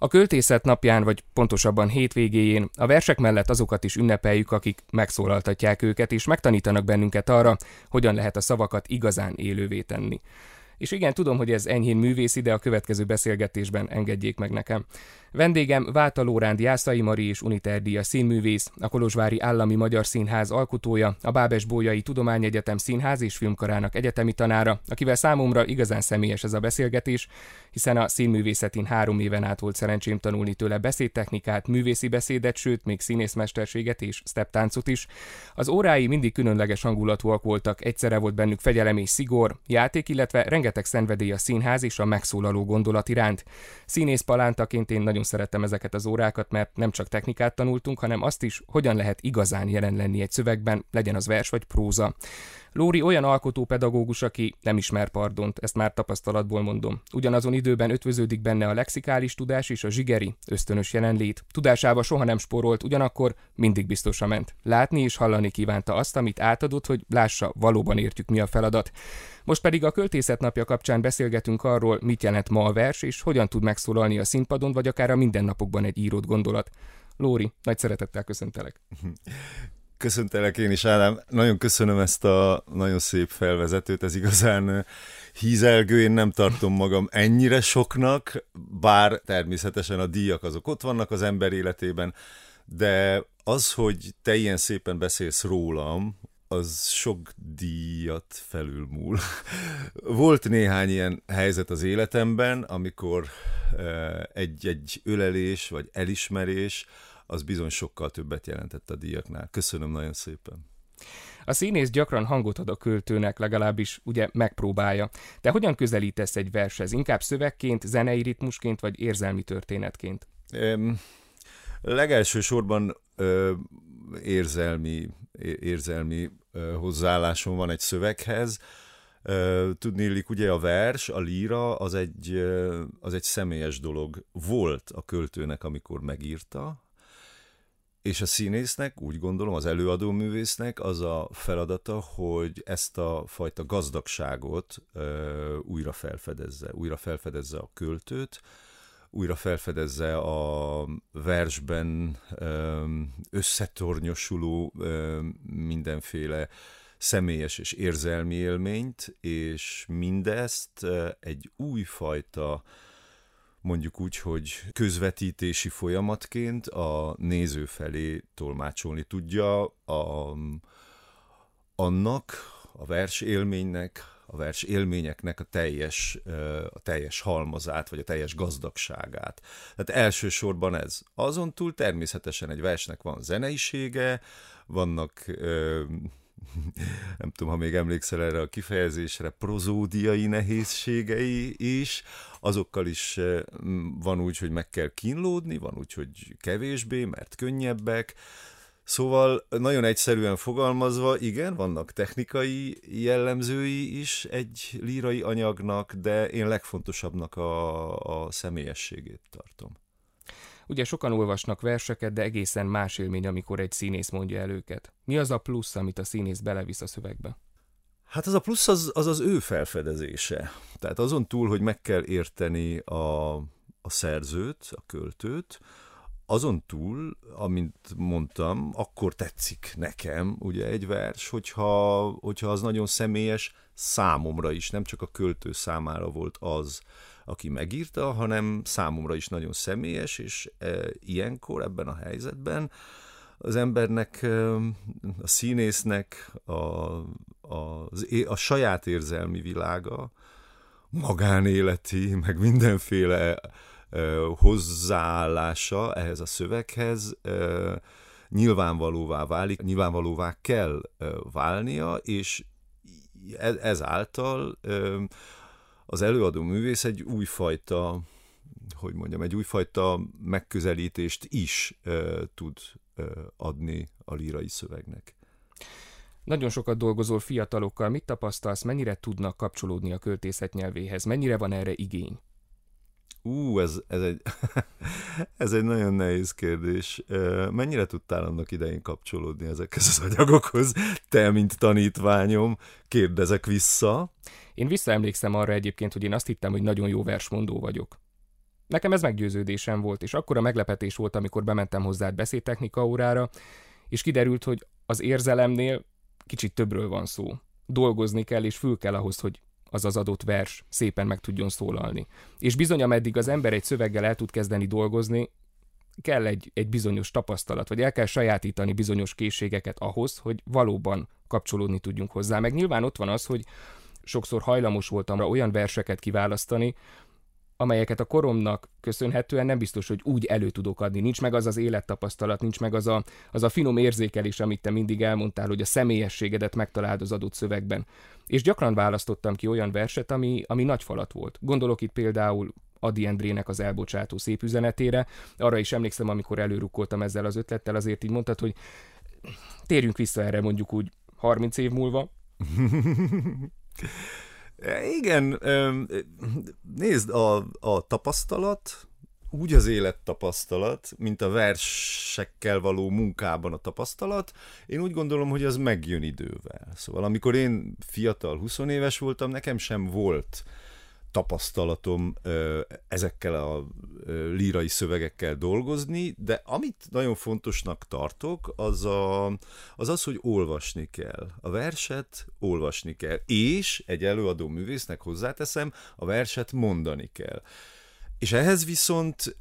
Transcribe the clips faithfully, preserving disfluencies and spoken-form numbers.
A költészet napján, vagy pontosabban hétvégéjén a versek mellett azokat is ünnepeljük, akik megszólaltatják őket, és megtanítanak bennünket arra, hogyan lehet a szavakat igazán élővé tenni. És igen, tudom, hogy ez enyhén művészi, de a következő beszélgetésben engedjék meg nekem. Vendégem Válta Lóránd Jászai Mari és Uniter díjas színművész, a Kolozsvári Állami Magyar Színház alkotója, a Bábes-Bolyai Tudományegyetem Színház és Filmkarának egyetemi tanára, akivel számomra igazán személyes ez a beszélgetés, hiszen a színművészetén három éven át volt szerencsém tanulni tőle beszédtechnikát, művészi beszédet, sőt, még színészmesterséget és steptáncot is. Az órái mindig különleges hangulatúak voltak, egyszerre volt bennük fegyelem és szigor, játék, illetve rengeteg szenvedély a színház és a megszólaló gondolat iránt. Színész palántaként én nagyon szerettem ezeket az órákat, mert nem csak technikát tanultunk, hanem azt is, hogyan lehet igazán jelen lenni egy szövegben, legyen az vers vagy próza. Lóri olyan alkotópedagógus, aki nem ismer pardont, ezt már tapasztalatból mondom. Ugyanazon időben ötvöződik benne a lexikális tudás és a zsigeri, ösztönös jelenlét. Tudásába soha nem spórolt, ugyanakkor mindig biztosan ment. Látni és hallani kívánta azt, amit átadott, hogy lássa, valóban értjük, mi a feladat. Most pedig a Költészet napja kapcsán beszélgetünk arról, mit jelent ma a vers, és hogyan tud megszólalni a színpadon, vagy akár a mindennapokban egy írott gondolat. Lóri, nagy szeretettel köszöntelek. Köszöntelek én is, Ádám. Nagyon köszönöm ezt a nagyon szép felvezetőt, ez igazán hízelgő, én nem tartom magam ennyire soknak, bár természetesen a díjak azok ott vannak az ember életében, de az, hogy te ilyen szépen beszélsz rólam, az sok díjat felülmúl. Volt néhány ilyen helyzet az életemben, amikor egy-egy ölelés vagy elismerés, az bizony sokkal többet jelentett a díjaknál. Köszönöm nagyon szépen. A színész gyakran hangot ad a költőnek, legalábbis ugye megpróbálja. De hogyan közelítesz egy vershez? Inkább szövegként, zenei ritmusként, vagy érzelmi történetként? Um, legelső sorban ö, érzelmi, érzelmi ö, hozzáállásom van egy szöveghez. Ö, tudnélik, ugye a vers, a líra, az egy, ö, az egy személyes dolog volt a költőnek, amikor megírta, és a színésznek, úgy gondolom, az előadó művésznek az a feladata, hogy ezt a fajta gazdagságot ö, újra felfedezze, újra felfedezze a költőt, újra felfedezze a versben ö, összetornyosuló ö, mindenféle személyes és érzelmi élményt, és mindezt ö, egy újfajta, mondjuk úgy, hogy közvetítési folyamatként a néző felé tolmácsolni tudja a, annak, a vers élménynek, a vers élményeknek a teljes, a teljes halmazát, vagy a teljes gazdagságát. Tehát elsősorban ez. Azon túl természetesen egy versnek van zeneisége, vannak, nem tudom, ha még emlékszel erre a kifejezésre, prozódiai nehézségei is, azokkal is van úgy, hogy meg kell kínlódni, van úgy, hogy kevésbé, mert könnyebbek. Szóval nagyon egyszerűen fogalmazva, igen, vannak technikai jellemzői is egy lírai anyagnak, de én legfontosabbnak a, a személyességét tartom. Ugye sokan olvasnak verseket, de egészen más élmény, amikor egy színész mondja el őket. Mi az a plusz, amit a színész belevisz a szövegbe? Hát az a plusz az az, az ő felfedezése. Tehát azon túl, hogy meg kell érteni a, a szerzőt, a költőt, azon túl, amint mondtam, akkor tetszik nekem ugye egy vers, hogyha, hogyha az nagyon személyes számomra is, nem csak a költő számára volt az, aki megírta, hanem számomra is nagyon személyes, és e, ilyenkor, ebben a helyzetben az embernek, a színésznek a, a, a saját érzelmi világa, magánéleti, meg mindenféle hozzáállása ehhez a szöveghez nyilvánvalóvá válik, nyilvánvalóvá kell válnia, és ezáltal az előadó művész egy újfajta, hogy mondjam, egy újfajta megközelítést is tud adni a lírai szövegnek. Nagyon sokat dolgozol fiatalokkal, mit tapasztalsz, mennyire tudnak kapcsolódni a költészet nyelvéhez, mennyire van erre igény? Ú, ez, ez, egy, ez egy nagyon nehéz kérdés. Mennyire tudtál annak idején kapcsolódni ezekhez az anyagokhoz? Te, mint tanítványom, kérdezek vissza. Én visszaemlékszem arra egyébként, hogy én azt hittem, hogy nagyon jó versmondó vagyok. Nekem ez meggyőződésem volt, és akkora meglepetés volt, amikor bementem hozzá beszédtechnika órára, és kiderült, hogy az érzelemnél kicsit többről van szó. Dolgozni kell, és fül kell ahhoz, hogy az az adott vers szépen meg tudjon szólalni. És bizony, ameddig az ember egy szöveggel el tud kezdeni dolgozni, kell egy, egy bizonyos tapasztalat, vagy el kell sajátítani bizonyos készségeket ahhoz, hogy valóban kapcsolódni tudjunk hozzá. Meg nyilván ott van az, hogy sokszor hajlamos voltam olyan verseket kiválasztani, amelyeket a koromnak köszönhetően nem biztos, hogy úgy elő tudok adni. Nincs meg az az élettapasztalat, nincs meg az a, az a finom érzékelés, amit te mindig elmondtál, hogy a személyességedet megtaláld az adott szövegben. És gyakran választottam ki olyan verset, ami, ami nagy falat volt. Gondolok itt például Ady Endrének az Elbocsátó szép üzenetére. Arra is emlékszem, amikor előrukkoltam ezzel az ötlettel, azért így mondtad, hogy térjünk vissza erre mondjuk úgy harminc év múlva. Igen, nézd, a, a tapasztalat, úgy az élettapasztalat, mint a versekkel való munkában a tapasztalat, én úgy gondolom, hogy az megjön idővel. Szóval amikor én fiatal, huszonéves voltam, nekem sem volt tapasztalatom ezekkel a lírai szövegekkel dolgozni, de amit nagyon fontosnak tartok, az, a, az az, hogy olvasni kell. A verset olvasni kell. És egy előadó művésznek hozzáteszem, a verset mondani kell. És ehhez viszont,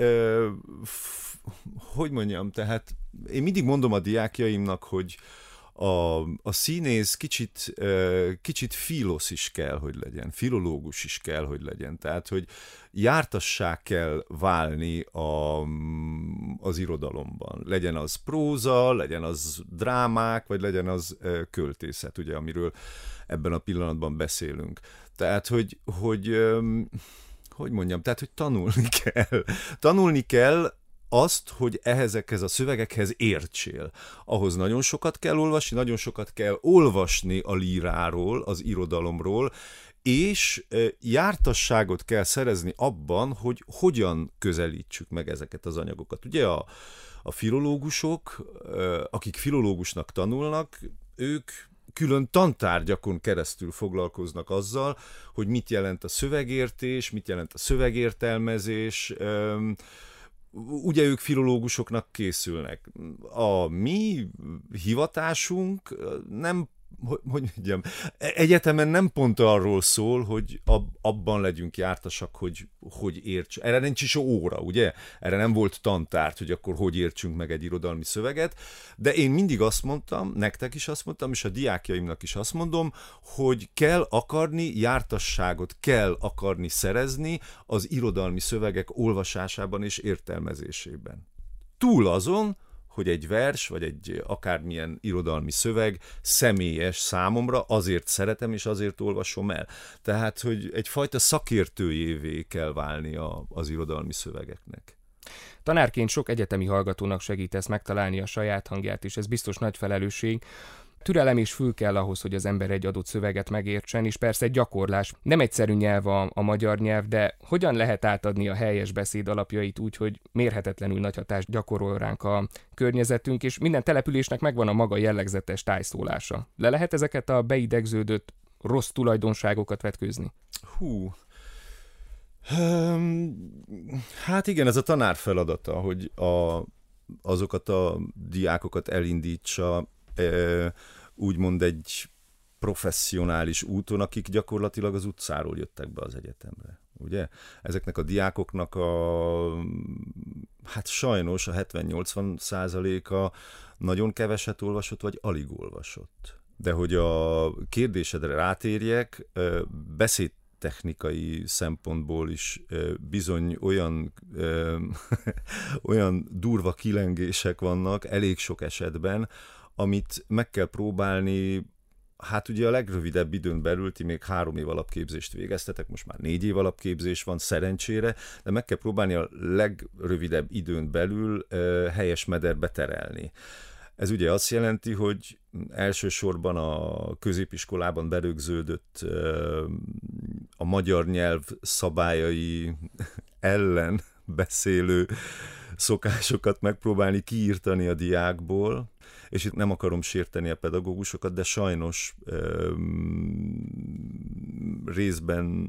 hogy mondjam, tehát én mindig mondom a diákjaimnak, hogy A, a színész kicsit, kicsit filosz is kell, hogy legyen, filológus is kell, hogy legyen. Tehát, hogy jártassá kell válni a, az irodalomban. Legyen az próza, legyen az drámák, vagy legyen az költészet, ugye, amiről ebben a pillanatban beszélünk. Tehát, hogy, hogy, hogy mondjam, tehát, hogy tanulni kell. Tanulni kell azt, hogy ezekhez a szövegekhez értsél. Ahhoz nagyon sokat kell olvasni, nagyon sokat kell olvasni a líráról, az irodalomról, és jártasságot kell szerezni abban, hogy hogyan közelítsük meg ezeket az anyagokat. Ugye a, a filológusok, akik filológusnak tanulnak, ők külön tantárgyakon keresztül foglalkoznak azzal, hogy mit jelent a szövegértés, mit jelent a szövegértelmezés. Ugye ők filológusoknak készülnek. A mi hivatásunk nem, hogy mondjam, egyetemen nem pont arról szól, hogy abban legyünk jártasak, hogy hogy értsünk. Erre nincs is óra, ugye? Erre nem volt tantárgy, hogy akkor hogy értsünk meg egy irodalmi szöveget, de én mindig azt mondtam, nektek is azt mondtam, és a diákjaimnak is azt mondom, hogy kell akarni, jártasságot kell akarni szerezni az irodalmi szövegek olvasásában és értelmezésében. Túl azon, hogy egy vers, vagy egy akármilyen irodalmi szöveg személyes számomra, azért szeretem, és azért olvasom el. Tehát, hogy egyfajta szakértőjévé kell válni a, az irodalmi szövegeknek. Tanárként sok egyetemi hallgatónak segítesz megtalálni a saját hangját, és ez biztos nagy felelősség. Türelem és fül kell ahhoz, hogy az ember egy adott szöveget megértsen, és persze egy gyakorlás. Nem egyszerű nyelv a, a magyar nyelv, de hogyan lehet átadni a helyes beszéd alapjait úgy, hogy mérhetetlenül nagy hatást gyakorol ránk a környezetünk, és minden településnek megvan a maga jellegzetes tájszólása. Le lehet ezeket a beidegződött rossz tulajdonságokat vetkőzni? Hú... Hát igen, ez a tanár feladata, hogy a, azokat a diákokat elindítsa, úgymond egy professzionális úton, akik gyakorlatilag az utcáról jöttek be az egyetemre. Ugye? Ezeknek a diákoknak a, hát sajnos a hetven-nyolcvan százaléka nagyon keveset olvasott, vagy alig olvasott. De hogy a kérdésedre rátérjek, beszéd technikai szempontból is bizony olyan, olyan durva kilengések vannak elég sok esetben, amit meg kell próbálni, hát ugye a legrövidebb időn belül, ti még három év alapképzést végeztetek, most már négy év alapképzés van szerencsére, de meg kell próbálni a legrövidebb időn belül helyes mederbe terelni. Ez ugye azt jelenti, hogy elsősorban a középiskolában berögződött a magyar nyelv szabályai ellen beszélő szokásokat megpróbálni kiírtani a diákból, és itt nem akarom sérteni a pedagógusokat, de sajnos részben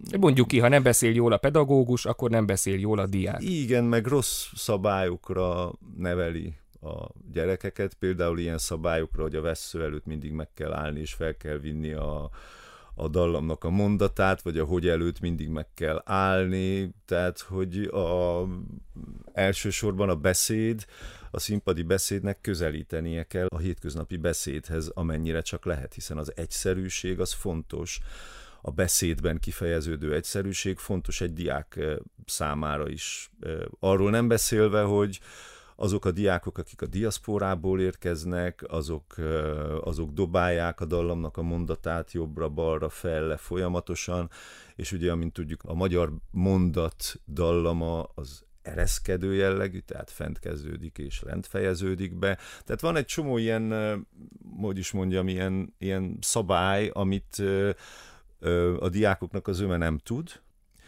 Mondjuk ki, ha nem beszél jól a pedagógus, akkor nem beszél jól a diák. Igen, meg rossz szabályokra neveli a gyerekeket, például ilyen szabályokra, hogy a vessző előtt mindig meg kell állni, és fel kell vinni a, a dallamnak a mondatát, vagy a hogy előtt mindig meg kell állni, tehát hogy a, elsősorban a beszéd, a színpadi beszédnek közelítenie kell a hétköznapi beszédhez, amennyire csak lehet, hiszen az egyszerűség az fontos, a beszédben kifejeződő egyszerűség fontos egy diák számára is. Arról nem beszélve, hogy azok a diákok, akik a diaszpórából érkeznek, azok, azok dobálják a dallamnak a mondatát jobbra-balra, felle folyamatosan, és ugye, amint tudjuk, a magyar mondat dallama az ereszkedő jellegű, tehát fent kezdődik és lent fejeződik be. Tehát van egy csomó ilyen, hogy is mondjam, ilyen, ilyen szabály, amit a diákoknak az öme nem tud,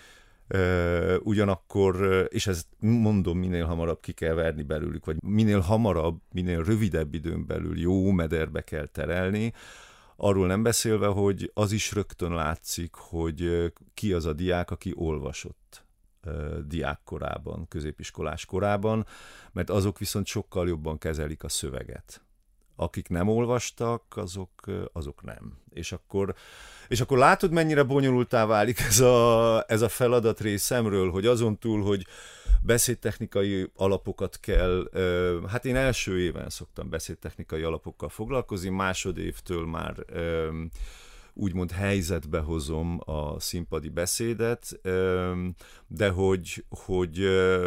ugyanakkor, és ezt mondom, minél hamarabb ki kell verni belőlük, vagy minél hamarabb, minél rövidebb időn belül jó mederbe kell terelni, arról nem beszélve, hogy az is rögtön látszik, hogy ki az a diák, aki olvasott diákkorában, középiskolás korában, mert azok viszont sokkal jobban kezelik a szöveget. Akik nem olvastak, azok, azok nem. És akkor, és akkor látod, mennyire bonyolultá válik ez a, ez a feladat részemről, hogy azon túl, hogy beszédtechnikai alapokat kell, hát én első éven szoktam beszédtechnikai alapokkal foglalkozni, másodévtől már úgymond helyzetbe hozom a színpadi beszédet, de hogy, hogy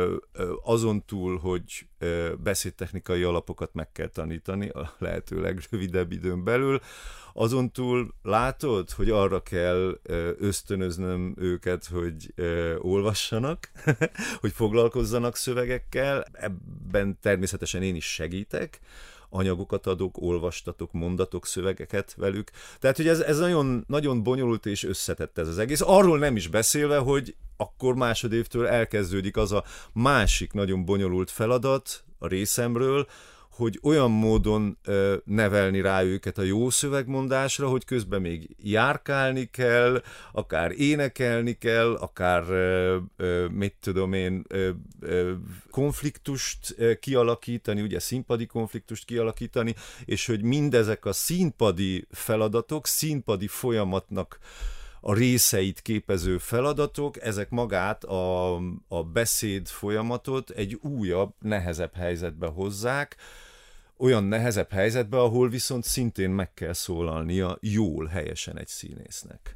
azon túl, hogy beszédtechnikai alapokat meg kell tanítani a lehető legrövidebb időn belül, azon túl látod, hogy arra kell ösztönöznöm őket, hogy olvassanak, hogy foglalkozzanak szövegekkel, ebben természetesen én is segítek, anyagokat adok, olvastatok, mondatok, szövegeket velük. Tehát, hogy ez, ez nagyon, nagyon bonyolult és összetett ez az egész. Arról nem is beszélve, hogy akkor másodévtől elkezdődik az a másik nagyon bonyolult feladat a részemről, hogy olyan módon ö, nevelni rá őket a jó szövegmondásra, hogy közben még járkálni kell, akár énekelni kell, akár ö, ö, mit tudom én, ö, ö, konfliktust ö, kialakítani, ugye színpadi konfliktust kialakítani, és hogy mindezek a színpadi feladatok, színpadi folyamatnak a részeit képező feladatok, ezek magát a, a beszéd folyamatot egy újabb, nehezebb helyzetbe hozzák, olyan nehezebb helyzetbe, ahol viszont szintén meg kell szólalnia jól, helyesen egy színésznek.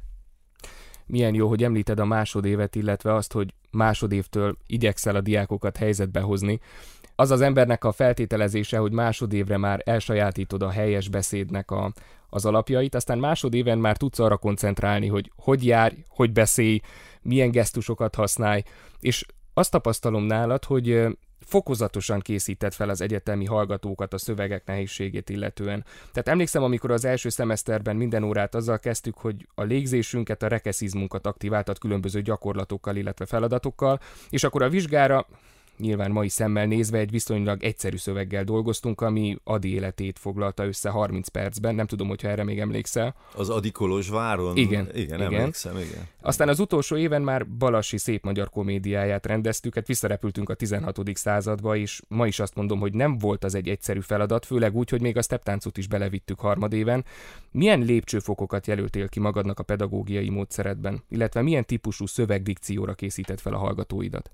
Milyen jó, hogy említed a másodévet, illetve azt, hogy másodévtől igyekszel a diákokat helyzetbe hozni. Az az embernek a feltételezése, hogy másodévre már elsajátítod a helyes beszédnek a, az alapjait, aztán másodéven már tudsz arra koncentrálni, hogy hogy járj, hogy beszélj, milyen gesztusokat használj, és azt tapasztalom nálad, hogy fokozatosan készített fel az egyetemi hallgatókat a szövegek nehézségét illetően. Tehát emlékszem, amikor az első szemeszterben minden órát azzal kezdtük, hogy a légzésünket, a rekeszizmunkat aktiváltat különböző gyakorlatokkal, illetve feladatokkal, és akkor a vizsgára nyilván mai szemmel nézve egy viszonylag egyszerű szöveggel dolgoztunk, ami Ady életét foglalta össze harminc percben, nem tudom, hogyha erre még emlékszel. Az Ady Kolozsváron? Igen. Igen, igen. emlékszem, igen. Aztán az utolsó éven már Balassi szép magyar komédiáját rendeztük, hát visszarepültünk a tizenhatodik századba, és ma is azt mondom, hogy nem volt az egy egyszerű feladat, főleg úgy, hogy még a stepptáncot is belevittük harmadéven. Milyen lépcsőfokokat jelöltél ki magadnak a pedagógiai módszeredben, illetve milyen típusú szövegdikcióra készített fel a hallgatóidat?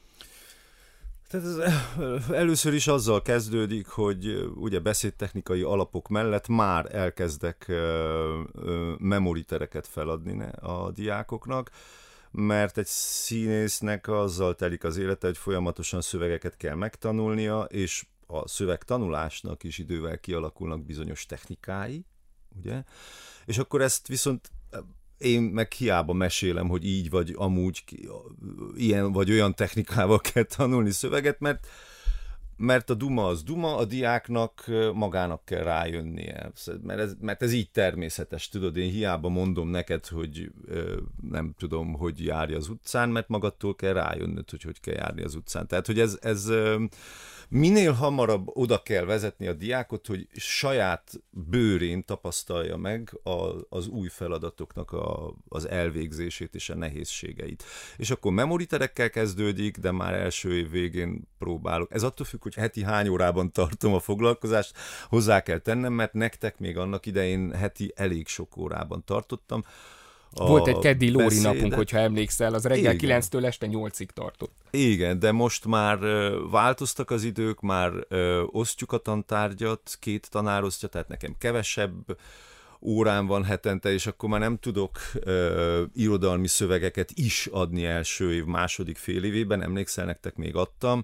Tehát ez először is azzal kezdődik, hogy ugye beszédtechnikai alapok mellett már elkezdek memoritereket feladni a diákoknak, mert egy színésznek azzal telik az élete, hogy folyamatosan szövegeket kell megtanulnia, és a szövegtanulásnak is idővel kialakulnak bizonyos technikái, ugye? És akkor ezt viszont én meg hiába mesélem, hogy így vagy amúgy ilyen vagy olyan technikával kell tanulni szöveget, mert, mert a duma az duma, a diáknak magának kell rájönnie, mert ez, mert ez így természetes, tudod, én hiába mondom neked, hogy nem tudom, hogy járj az utcán, mert magadtól kell rájönnöd, hogy hogy kell járni az utcán. Tehát, hogy ez, ez minél hamarabb oda kell vezetni a diákot, hogy saját bőrén tapasztalja meg a, az új feladatoknak a, az elvégzését és a nehézségeit. És akkor memoriterekkel kezdődik, de már első év végén próbálok. Ez attól függ, hogy heti hány órában tartom a foglalkozást, hozzá kell tennem, mert nektek még annak idején heti elég sok órában tartottam. Volt egy keddi Lóri napunk, hogyha emlékszel, az reggel kilenctől este nyolcig tartott. Igen, de most már uh, változtak az idők, már uh, osztjuk a tantárgyat, két tanár osztja, tehát nekem kevesebb órán van hetente, és akkor már nem tudok uh, irodalmi szövegeket is adni első év, második fél évében, emlékszel, nektek még adtam,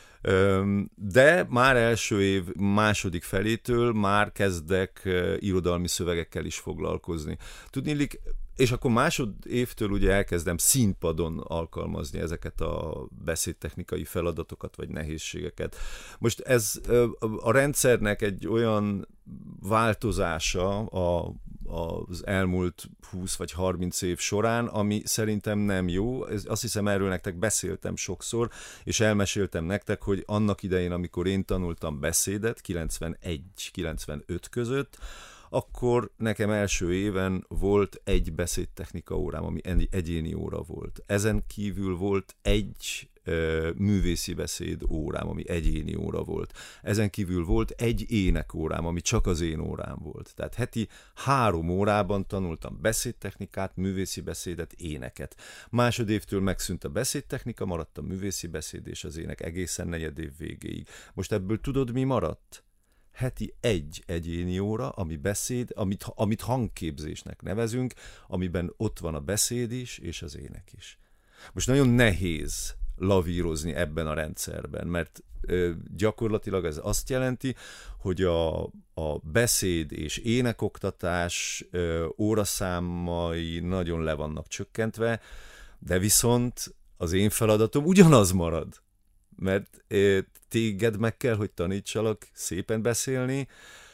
um, de már első év második felétől már kezdek uh, irodalmi szövegekkel is foglalkozni. Tudniillik, és akkor másod évtől ugye elkezdem színpadon alkalmazni ezeket a beszédtechnikai feladatokat, vagy nehézségeket. Most ez a rendszernek egy olyan változása a, az elmúlt húsz vagy harminc év során, ami szerintem nem jó. Azt hiszem, erről nektek beszéltem sokszor, és elmeséltem nektek, hogy annak idején, amikor én tanultam beszédet, kilencvenegy kilencvenöt között, akkor nekem első éven volt egy beszédtechnika órám, ami egyéni óra volt. Ezen kívül volt egy ö, művészi beszéd órám, ami egyéni óra volt. Ezen kívül volt egy ének órám, ami csak az én órám volt. Tehát heti három órában tanultam beszédtechnikát, művészi beszédet, éneket. Másodévtől megszűnt a beszédtechnika, maradt a művészi beszéd és az ének egészen negyedév végéig. Most ebből tudod, mi maradt? Heti egy egyéni óra, ami beszéd, amit, amit hangképzésnek nevezünk, amiben ott van a beszéd is, és az ének is. Most nagyon nehéz lavírozni ebben a rendszerben, mert ö, gyakorlatilag ez azt jelenti, hogy a, a beszéd és énekoktatás ö, óraszámai nagyon le vannak csökkentve, de viszont az én feladatom ugyanaz marad. Mert eh, téged meg kell, hogy tanítsalak szépen beszélni,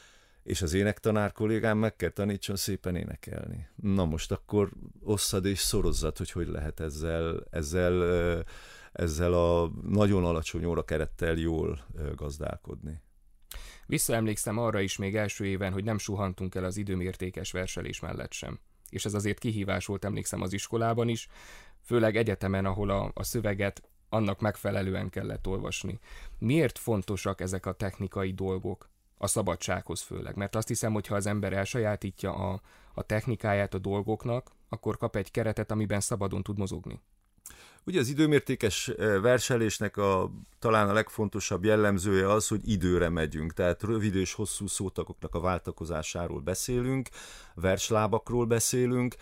és az énektanár kollégám meg kell tanítson szépen énekelni. Na most akkor osszad és szorozzad, hogy hogy lehet ezzel, ezzel, eh, ezzel a nagyon alacsony órakerettel jól eh, gazdálkodni. Visszaemlékszem arra is még első éven, hogy nem suhantunk el az időmértékes verselés mellett sem. És ez azért kihívás volt, emlékszem, az iskolában is, főleg egyetemen, ahol a, a szöveget annak megfelelően kellett olvasni. Miért fontosak ezek a technikai dolgok a szabadsághoz főleg? Mert azt hiszem, hogy ha az ember elsajátítja a, a technikáját a dolgoknak, akkor kap egy keretet, amiben szabadon tud mozogni. Ugye az időmértékes verselésnek a, talán a legfontosabb jellemzője az, hogy időre megyünk, tehát rövid és hosszú szótagoknak a váltakozásáról beszélünk, verslábakról beszélünk.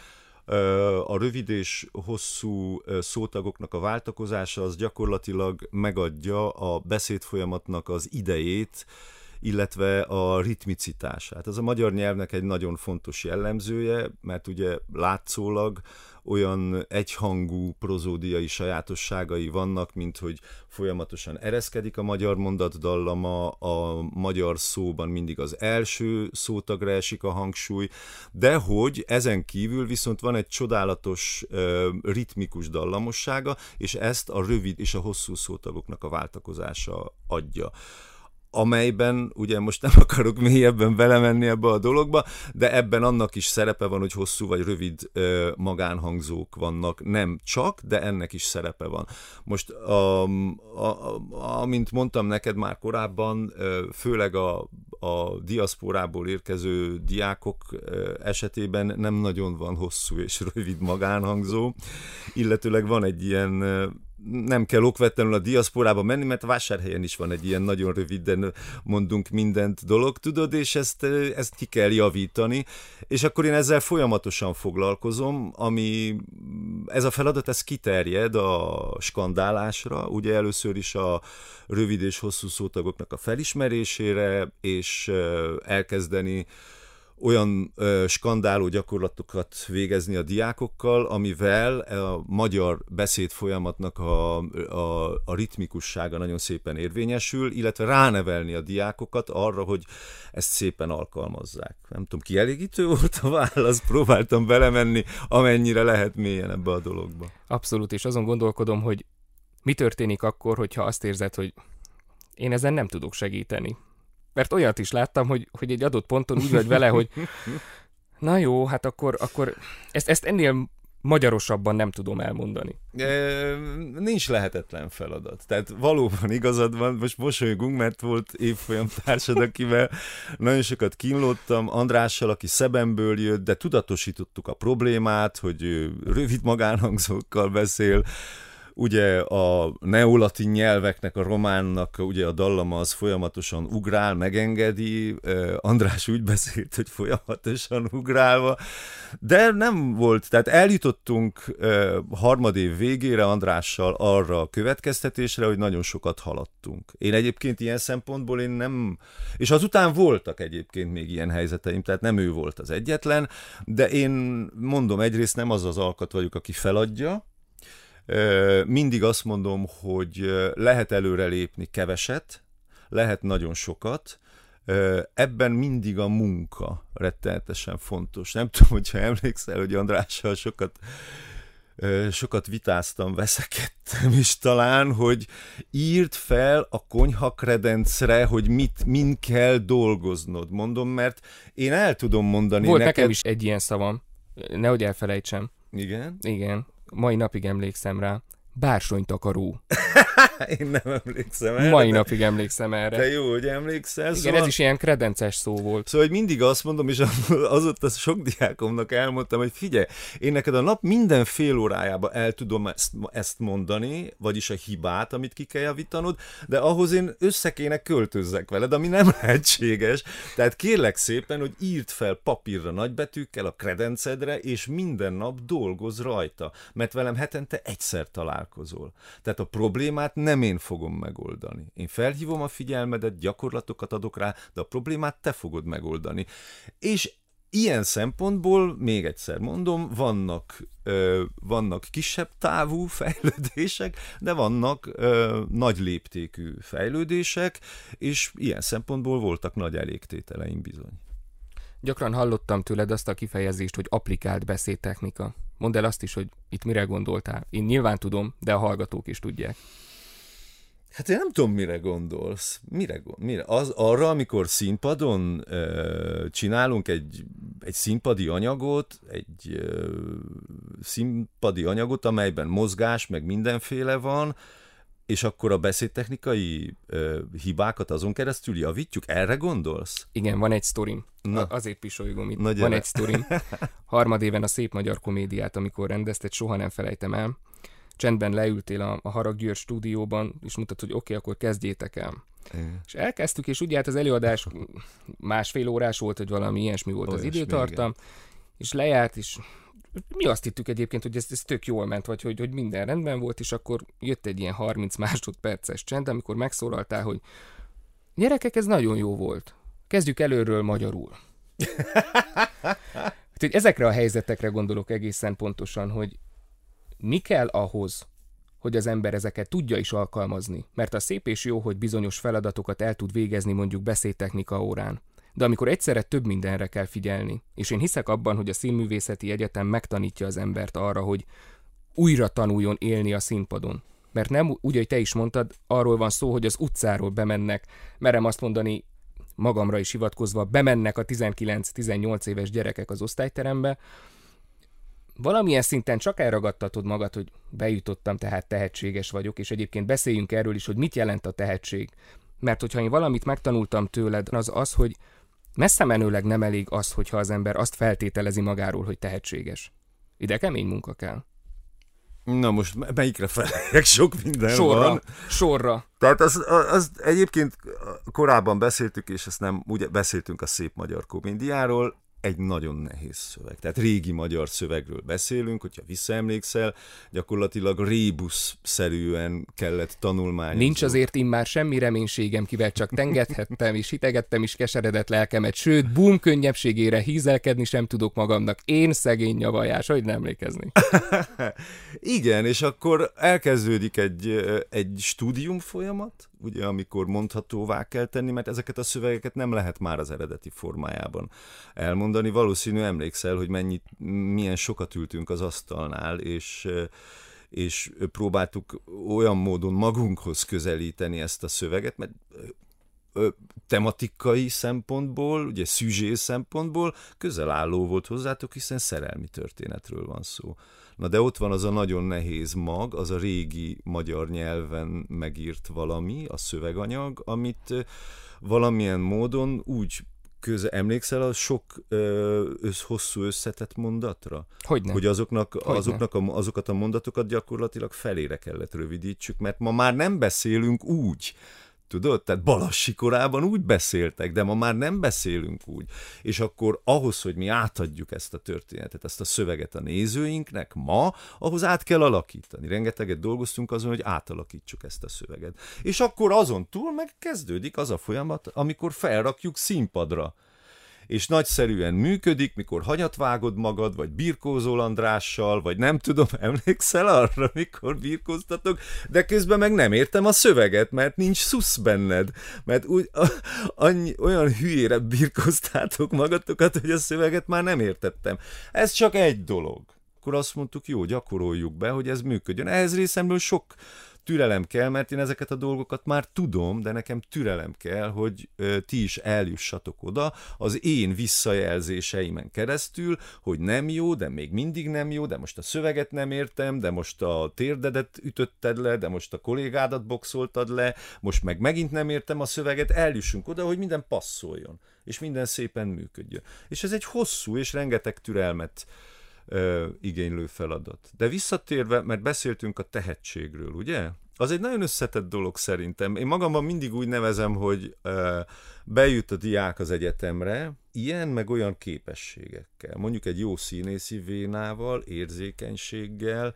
A rövid és hosszú szótagoknak a váltakozása az gyakorlatilag megadja a beszédfolyamatnak az idejét, illetve a ritmicitását. Ez a magyar nyelvnek egy nagyon fontos jellemzője, mert ugye látszólag olyan egyhangú prozódiai sajátosságai vannak, mint hogy folyamatosan ereszkedik a magyar mondatdallama, a magyar szóban mindig az első szótagra esik a hangsúly, de hogy ezen kívül viszont van egy csodálatos uh, ritmikus dallamossága, és ezt a rövid és a hosszú szótagoknak a váltakozása adja, amelyben ugye most nem akarok mélyebben belemenni ebbe a dologba, de ebben annak is szerepe van, hogy hosszú vagy rövid ö, magánhangzók vannak. Nem csak, de ennek is szerepe van. Most, a, a, a, amint mondtam neked már korábban, ö, főleg a, a diaszporából érkező diákok ö, esetében nem nagyon van hosszú és rövid magánhangzó, illetőleg van egy ilyen... Ö, nem kell okvetlenül a diaszporába menni, mert Vásárhelyen is van egy ilyen nagyon röviden mondunk mindent dolog, tudod, és ezt, ezt ki kell javítani, és akkor én ezzel folyamatosan foglalkozom, ami ez a feladat, ez kiterjed a skandálásra, ugye először is a rövid és hosszú szótagoknak a felismerésére, és elkezdeni olyan ö, skandáló gyakorlatokat végezni a diákokkal, amivel a magyar beszédfolyamatnak a, a, a ritmikussága nagyon szépen érvényesül, illetve ránevelni a diákokat arra, hogy ezt szépen alkalmazzák. Nem tudom, kielégítő volt a válasz, próbáltam belemenni, amennyire lehet mélyen ebbe a dologba. Abszolút, és azon gondolkodom, hogy mi történik akkor, hogyha azt érzed, hogy Én ezen nem tudok segíteni. Mert olyat is láttam, hogy, hogy egy adott ponton úgy vagy vele, hogy na jó, hát akkor, akkor ezt, ezt ennél magyarosabban nem tudom elmondani. E, nincs lehetetlen feladat. Tehát valóban igazad van, most mosolygunk, mert volt évfolyam társad, akivel nagyon sokat kínlódtam, Andrással, aki Szebemből jött, de tudatosítottuk a problémát, hogy ő rövid magánhangzókkal beszél. Ugye a neolatin nyelveknek, a románnak ugye a dallama az folyamatosan ugrál, megengedi, András úgy beszélt, hogy folyamatosan ugrálva, de nem volt, tehát eljutottunk harmadév végére Andrással arra a következtetésre, hogy nagyon sokat haladtunk. Én egyébként ilyen szempontból én nem, és azután voltak egyébként még ilyen helyzeteim, tehát nem ő volt az egyetlen, de én mondom, egyrészt nem az az alkat vagyok, aki feladja. Mindig azt mondom, hogy lehet előrelépni keveset, lehet nagyon sokat, ebben mindig a munka rettenetesen fontos. Nem tudom, hogyha emlékszel, hogy Andrással sokat, sokat vitáztam, veszekedtem is talán, hogy írd fel a konyhakredencre, hogy mit, min kell dolgoznod. Mondom, mert én el tudom mondani Volt neked... nekem is egy ilyen szavam, nehogy elfelejtsem. Igen? Igen. Mai napig emlékszem rá. Bársonytakaró. Én nem emlékszem erre. Mai napig emlékszem erre. De jó, hogy emlékszel. Igen, szóval... ez is ilyen kredences szó volt. Szóval, hogy mindig azt mondom, és azóta sok diákomnak elmondtam, hogy figyelj, én neked a nap minden fél órájában el tudom ezt, ezt mondani, vagyis a hibát, amit ki kell javítanod, de ahhoz én össze kéne költözzek veled, ami nem lehetséges. Tehát kérlek szépen, hogy írd fel papírra nagybetűkkel a kredencedre, és minden nap dolgozz rajta, mert velem hetente egyszer találkozol. Tehát a problémát nem én fogom megoldani. Én felhívom a figyelmedet, gyakorlatokat adok rá, de a problémát te fogod megoldani. És ilyen szempontból, még egyszer mondom, vannak, ö, vannak kisebb távú fejlődések, de vannak ö, nagy léptékű fejlődések, és ilyen szempontból voltak nagy elégtételeim bizony. Gyakran hallottam tőled azt a kifejezést, hogy applikált beszédtechnika. Mondd el azt is, hogy itt mire gondoltál. Én nyilván tudom, de a hallgatók is tudják. Hát én nem tudom, mire gondolsz. Mire gond, mire? Az, arra, amikor színpadon ö, csinálunk egy, egy színpadi anyagot, egy ö, színpadi anyagot, amelyben mozgás, meg mindenféle van, és akkor a beszédtechnikai ö, hibákat azon keresztül javítjuk? Erre gondolsz? Igen, van egy sztorim. Na. Azért pisolygom itt. Na, van egy sztorim. Harmadéven a Szép Magyar Komédiát, amikor rendezted, soha nem felejtem el. Csendben leültél a, a Harag György stúdióban, és mondtad, hogy oké, okay, akkor kezdjétek el. Igen. És elkezdtük, és ugye hát az előadás másfél órás volt, hogy valami ilyesmi volt. Olyasmi, az időtartam, igen. És lejárt, és mi azt hittük egyébként, hogy ez, ez tök jól ment, vagy hogy, hogy minden rendben volt, és akkor jött egy ilyen harminc másodperces csend, amikor megszólaltál, hogy gyerekek, ez nagyon jó volt. Kezdjük előről magyarul. Hát, ezekre a helyzetekre gondolok egészen pontosan, hogy mi kell ahhoz, hogy az ember ezeket tudja is alkalmazni. Mert az szép és jó, hogy bizonyos feladatokat el tud végezni mondjuk beszédtechnika órán. De amikor egyszerre több mindenre kell figyelni, és én hiszek abban, hogy a Színművészeti Egyetem megtanítja az embert arra, hogy újra tanuljon élni a színpadon. Mert nem, úgy, hogy te is mondtad, arról van szó, hogy az utcáról bemennek, merem azt mondani, magamra is hivatkozva, bemennek a tizenkilenc-tizennyolc éves gyerekek az osztályterembe, valamilyen szinten csak elragadtatod magad, hogy bejutottam, tehát tehetséges vagyok, és egyébként beszéljünk erről is, hogy mit jelent a tehetség. Mert hogyha én valamit megtanultam tőled, az az, hogy messze menőleg nem elég az, hogyha az ember azt feltételezi magáról, hogy tehetséges. Ide kemény munka kell. Na most melyikre feleljek? Sok minden sorra, van. Sorra. Tehát az, az egyébként korábban beszéltük, és ezt nem, ugye beszéltünk a Szép Magyar Komédiáról, egy nagyon nehéz szöveg. Tehát régi magyar szövegről beszélünk, hogyha visszaemlékszel, gyakorlatilag rébuszszerűen kellett tanulmányozni. Nincs azért immár semmi reménységem, kivel csak tengedhettem, és hitegettem is keseredett lelkemet, sőt, bum könnyebbségére hízelkedni sem tudok magamnak. Én szegény nyavajás, hogy nem emlékezni. Igen, és akkor elkezdődik egy, egy stúdium folyamat, ugye, amikor mondhatóvá kell tenni, mert ezeket a szövegeket nem lehet már az eredeti formájában elmondani. Valószínű emlékszel, hogy mennyit, milyen sokat ültünk az asztalnál, és, és próbáltuk olyan módon magunkhoz közelíteni ezt a szöveget, mert tematikai szempontból, ugye szüzsé szempontból közel álló volt hozzátok, hiszen szerelmi történetről van szó. Na de ott van az a nagyon nehéz mag, az a régi magyar nyelven megírt valami, a szöveganyag, amit valamilyen módon úgy köze, emlékszel a sok össz, hosszú összetett mondatra? Hogyne. Hogy azoknak, azoknak a, azokat a mondatokat gyakorlatilag felére kellett rövidítsük, mert ma már nem beszélünk úgy. Tudod? Tehát Balassi korában úgy beszéltek, de ma már nem beszélünk úgy. És akkor ahhoz, hogy mi átadjuk ezt a történetet, ezt a szöveget a nézőinknek ma, ahhoz át kell alakítani. Rengeteget dolgoztunk azon, hogy átalakítsuk ezt a szöveget. És akkor azon túl meg kezdődik az a folyamat, amikor felrakjuk színpadra. És nagyszerűen működik, mikor hanyat vágod magad, vagy birkózol Andrással, vagy nem tudom, emlékszel arra, mikor birkóztatok, de közben meg nem értem a szöveget, mert nincs szusz benned, mert úgy, a, annyi, olyan hülyére birkóztátok magatokat, hogy a szöveget már nem értettem. Ez csak egy dolog. Akkor azt mondtuk, jó, gyakoroljuk be, hogy ez működjön. Ehhez részemről sok türelem kell, mert én ezeket a dolgokat már tudom, de nekem türelem kell, hogy ö, ti is eljussatok oda az én visszajelzéseimen keresztül, hogy nem jó, de még mindig nem jó, de most a szöveget nem értem, de most a térdedet ütötted le, de most a kollégádat boxoltad le, most meg megint nem értem a szöveget, eljussunk oda, hogy minden passzoljon, és minden szépen működjön. És ez egy hosszú és rengeteg türelmet Ö, igénylő feladat. De visszatérve, mert beszéltünk a tehetségről, ugye? Az egy nagyon összetett dolog szerintem. Én magamban mindig úgy nevezem, hogy ö, bejut a diák az egyetemre, ilyen meg olyan képességekkel. Mondjuk egy jó színészi vénával, érzékenységgel,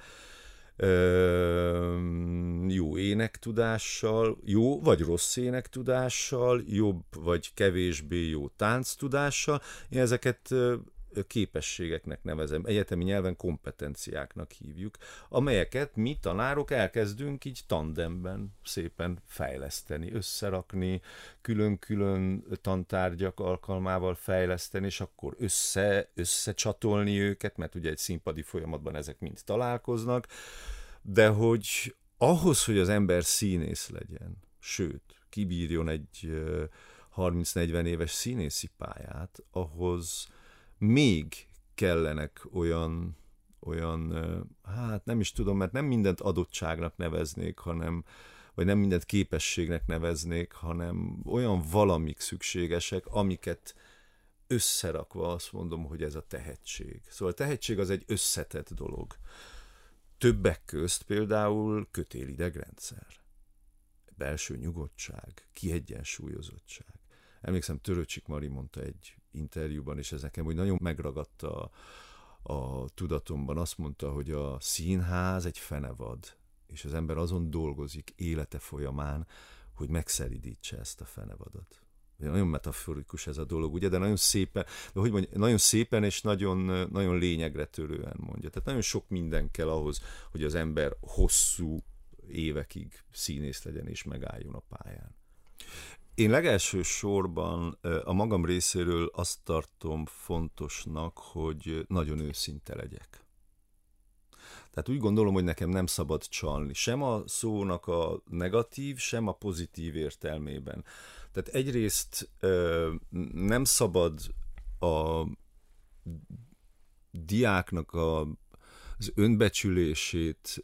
ö, jó énektudással, jó vagy rossz énektudással, jobb vagy kevésbé jó tánctudással. Én ezeket ö, képességeknek nevezem, egyetemi nyelven kompetenciáknak hívjuk, amelyeket mi tanárok elkezdünk így tandemben szépen fejleszteni, összerakni, külön-külön tantárgyak alkalmával fejleszteni, és akkor össze, összecsatolni őket, mert ugye egy színpadi folyamatban ezek mind találkoznak, de hogy ahhoz, hogy az ember színész legyen, sőt, kibírjon egy harminc-negyven éves színészi pályát, ahhoz még kellenek olyan, olyan, hát nem is tudom, mert nem mindent adottságnak neveznék, hanem, vagy nem mindent képességnek neveznék, hanem olyan valamik szükségesek, amiket összerakva azt mondom, hogy ez a tehetség. Szóval a tehetség az egy összetett dolog. Többek közt például kötél-idegrendszer, belső nyugodtság, kiegyensúlyozottság. Emlékszem, Töröcsik Mari mondta egy interjúban, és ez nekem hogy nagyon megragadta a, a tudatomban. Azt mondta, hogy a színház egy fenevad, és az ember azon dolgozik élete folyamán, hogy megszelidítse ezt a fenevadat. Nagyon metaforikus ez a dolog, ugye, de nagyon szépen, de hogy mondjam, nagyon szépen és nagyon, nagyon lényegre törően mondja. Tehát nagyon sok minden kell ahhoz, hogy az ember hosszú évekig színész legyen és megálljon a pályán. Én legelső sorban a magam részéről azt tartom fontosnak, hogy nagyon őszinte legyek. Tehát úgy gondolom, hogy nekem nem szabad csalni. Sem a szónak a negatív, sem a pozitív értelmében. Tehát egyrészt nem szabad a diáknak a, az önbecsülését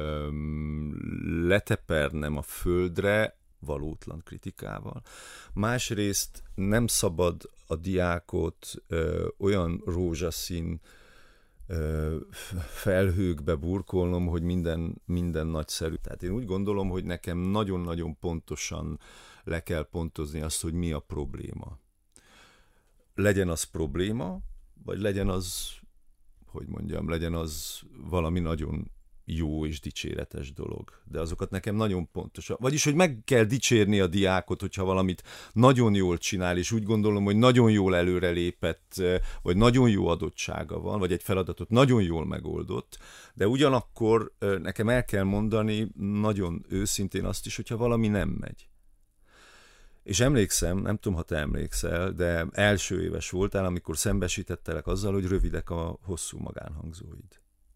letepernem a földre, valótlan kritikával. Másrészt nem szabad a diákot ö, olyan rózsaszín ö, felhőkbe burkolnom, hogy minden, minden nagyszerű. Tehát én úgy gondolom, hogy nekem nagyon-nagyon pontosan le kell pontozni azt, hogy mi a probléma. Legyen az probléma, vagy legyen az, hogy mondjam, legyen az valami nagyon jó és dicséretes dolog. De azokat nekem nagyon pontosan. Vagyis, hogy meg kell dicsérni a diákot, hogyha valamit nagyon jól csinál, és úgy gondolom, hogy nagyon jól előrelépett, vagy nagyon jó adottsága van, vagy egy feladatot nagyon jól megoldott, de ugyanakkor nekem el kell mondani nagyon őszintén azt is, hogyha valami nem megy. És emlékszem, nem tudom, ha te emlékszel, de első éves voltál, amikor szembesítettelek azzal, hogy rövidek a hosszú magánhangzóid.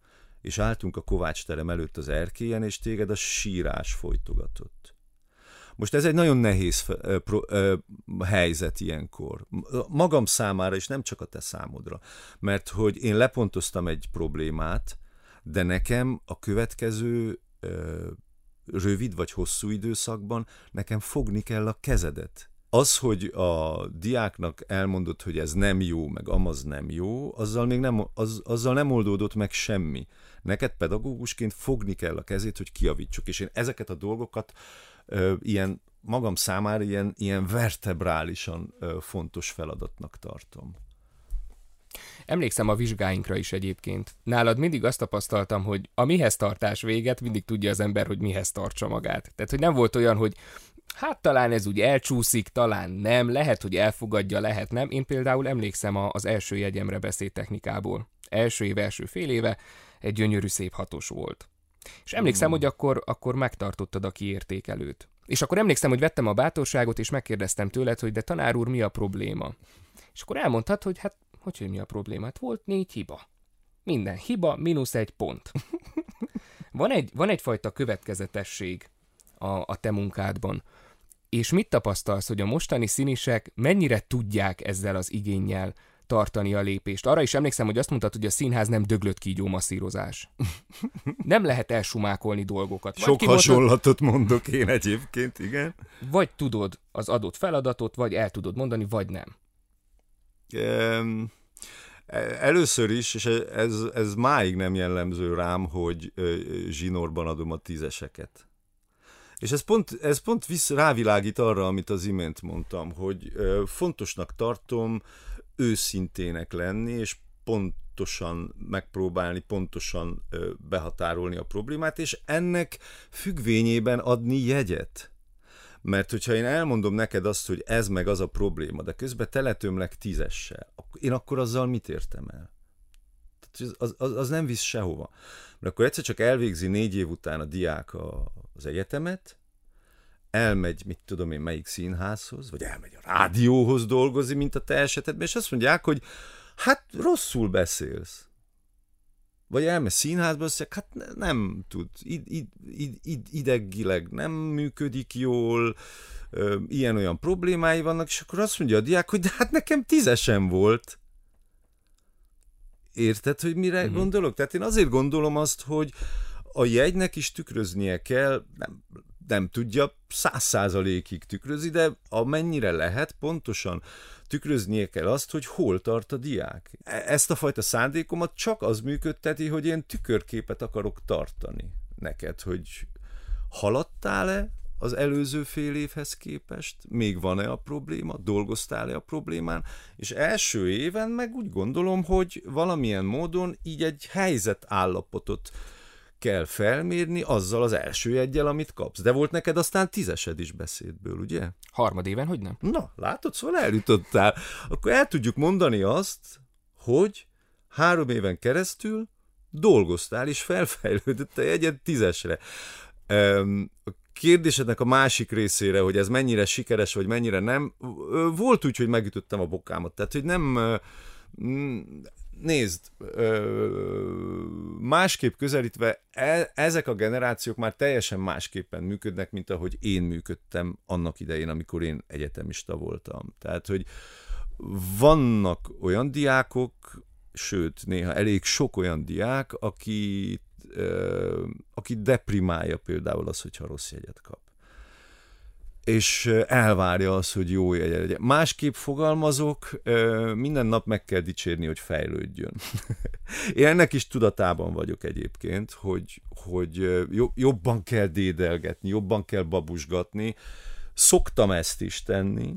és álltunk a Kovács terem előtt az erkélyen, és téged a sírás folytogatott. Most ez egy nagyon nehéz uh, pro, uh, helyzet ilyenkor. Magam számára, és nem csak a te számodra. Mert hogy én lepontoztam egy problémát, de nekem a következő uh, rövid vagy hosszú időszakban nekem fogni kell a kezedet. Az, hogy a diáknak elmondod, hogy ez nem jó, meg amaz nem jó, azzal még nem, az, azzal nem oldódott meg semmi. Neked pedagógusként fogni kell a kezét, hogy kijavítsuk. És én ezeket a dolgokat ö, ilyen magam számára ilyen, ilyen vertebrálisan ö, fontos feladatnak tartom. Emlékszem a vizsgáinkra is egyébként. Nálad mindig azt tapasztaltam, hogy a mihez tartás véget mindig tudja az ember, hogy mihez tartsa magát. Tehát, hogy nem volt olyan, hogy hát talán ez úgy elcsúszik, talán nem, lehet, hogy elfogadja, lehet nem. Én például emlékszem az első jegyemre beszédtechnikából. Első év, első fél éve egy gyönyörű szép hatos volt. És emlékszem, hmm. hogy akkor, akkor megtartottad a kiértékelőt. És akkor emlékszem, hogy vettem a bátorságot, és megkérdeztem tőled, hogy de tanár úr, mi a probléma? És akkor elmondtad, hogy hát, hogy, hogy mi a probléma? Hát volt négy hiba. Minden hiba, mínusz egy pont. van, egy, van egyfajta következetesség a, a te munkádban. És mit tapasztalsz, hogy a mostani színisek mennyire tudják ezzel az igénnyel tartani a lépést? Arra is emlékszem, hogy azt mondtad, hogy a színház nem döglött kígyó masszírozás. Nem lehet elsumákolni dolgokat. Vagy Sok kimondtad, hasonlatot mondok én egyébként, igen. Vagy tudod az adott feladatot, vagy el tudod mondani, vagy nem. Um, először is, és ez, ez máig nem jellemző rám, hogy zsinórban adom a tízeseket. És ez pont, ez pont visz, rávilágít arra, amit az imént mondtam, hogy ö, fontosnak tartom őszintének lenni, és pontosan megpróbálni, pontosan ö, behatárolni a problémát, és ennek függvényében adni jegyet. Mert hogyha én elmondom neked azt, hogy ez meg az a probléma, de közben teletömlek tízessel, én akkor azzal mit értem el? Az, az, az nem visz sehova. Mert akkor egyszer csak elvégzi négy év után a diák a, az egyetemet, elmegy, mit tudom én, melyik színházhoz, vagy elmegy a rádióhoz dolgozni, mint a te esetedben, és azt mondják, hogy hát rosszul beszélsz. Vagy elmegy színházba, azt mondják, hát nem tud, id, id, id, id, ideggileg nem működik jól, ilyen-olyan problémái vannak, és akkor azt mondja a diák, hogy de hát nekem tízesen volt. Érted, hogy mire uh-huh. gondolok? Tehát én azért gondolom azt, hogy a jegynek is tükröznie kell, nem, nem tudja száz százalékig tükrözni, de amennyire lehet, pontosan tükröznie kell azt, hogy hol tart a diák. Ezt a fajta szándékomat csak az működteti, hogy én tükörképet akarok tartani neked, hogy haladtál-e az előző fél évhez képest, még van-e a probléma, dolgoztál-e a problémán, és első éven meg úgy gondolom, hogy valamilyen módon így egy helyzetállapotot kell felmérni azzal az első eggyel, amit kapsz. De volt neked aztán tízesed is beszédből, ugye? Harmad éven, hogy nem? Na, látod, szóval eljutottál. Akkor el tudjuk mondani azt, hogy három éven keresztül dolgoztál, és felfejlődött a jegyed tízesre. A kérdésednek a másik részére, hogy ez mennyire sikeres, vagy mennyire nem, volt úgy, hogy megütöttem a bokámat. Tehát, hogy nem... Nézd, másképp közelítve, ezek a generációk már teljesen másképpen működnek, mint ahogy én működtem annak idején, amikor én egyetemista voltam. Tehát, hogy vannak olyan diákok, sőt, néha elég sok olyan diák, aki, aki deprimálja például az, hogyha rossz jegyet kap. És elvárja azt, hogy jó jegye legyen. Másképp fogalmazok, minden nap meg kell dicsérni, hogy fejlődjön. Én ennek is tudatában vagyok egyébként, hogy, hogy jobban kell dédelgetni, jobban kell babusgatni. Szoktam ezt is tenni,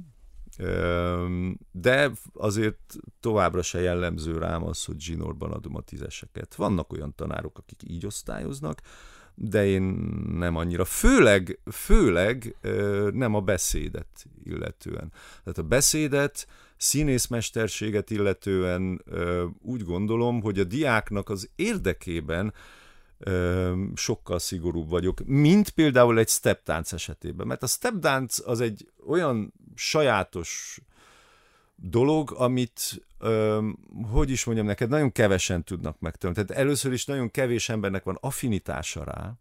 de azért továbbra se jellemző rám az, hogy zsinórban adom a tízeseket. Vannak olyan tanárok, akik így osztályoznak, de én nem annyira. Főleg, főleg nem a beszédet illetően. Tehát a beszédet, színészmesterséget illetően úgy gondolom, hogy a diáknak az érdekében sokkal szigorúbb vagyok, mint például egy steptánc esetében. Mert a stepdánc az egy olyan sajátos dolog, amit, öm, hogy is mondjam neked, nagyon kevesen tudnak megtanulni. Tehát először is nagyon kevés embernek van affinitása rá,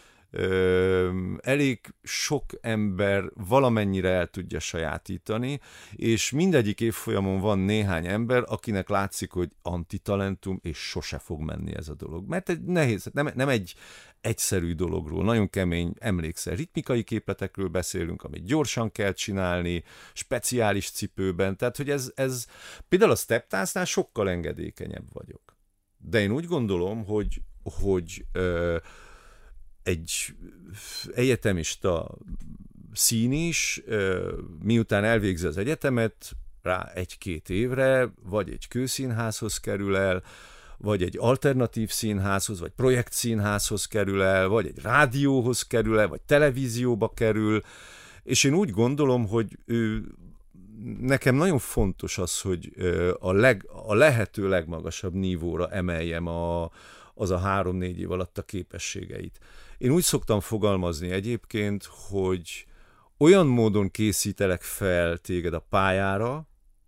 Ö, elég sok ember valamennyire el tudja sajátítani, és mindegyik évfolyamon van néhány ember, akinek látszik, hogy antitalentum, és sose fog menni ez a dolog. Mert egy nehéz, nem, nem egy egyszerű dologról, nagyon kemény, emlékszel, ritmikai képletekről beszélünk, amit gyorsan kell csinálni, speciális cipőben, tehát hogy ez, ez például a steptáncnál sokkal engedékenyebb vagyok. De én úgy gondolom, hogy, hogy ö, egy egyetemista színis, miután elvégzi az egyetemet, rá egy-két évre, vagy egy kőszínházhoz kerül el, vagy egy alternatív színházhoz, vagy projektszínházhoz kerül el, vagy egy rádióhoz kerül el, vagy televízióba kerül, és én úgy gondolom, hogy ő, nekem nagyon fontos az, hogy a, leg, a lehető legmagasabb nívóra emeljem a, az a három-négy év alatt a képességeit. Én úgy szoktam fogalmazni egyébként, hogy olyan módon készítelek fel téged a pályára,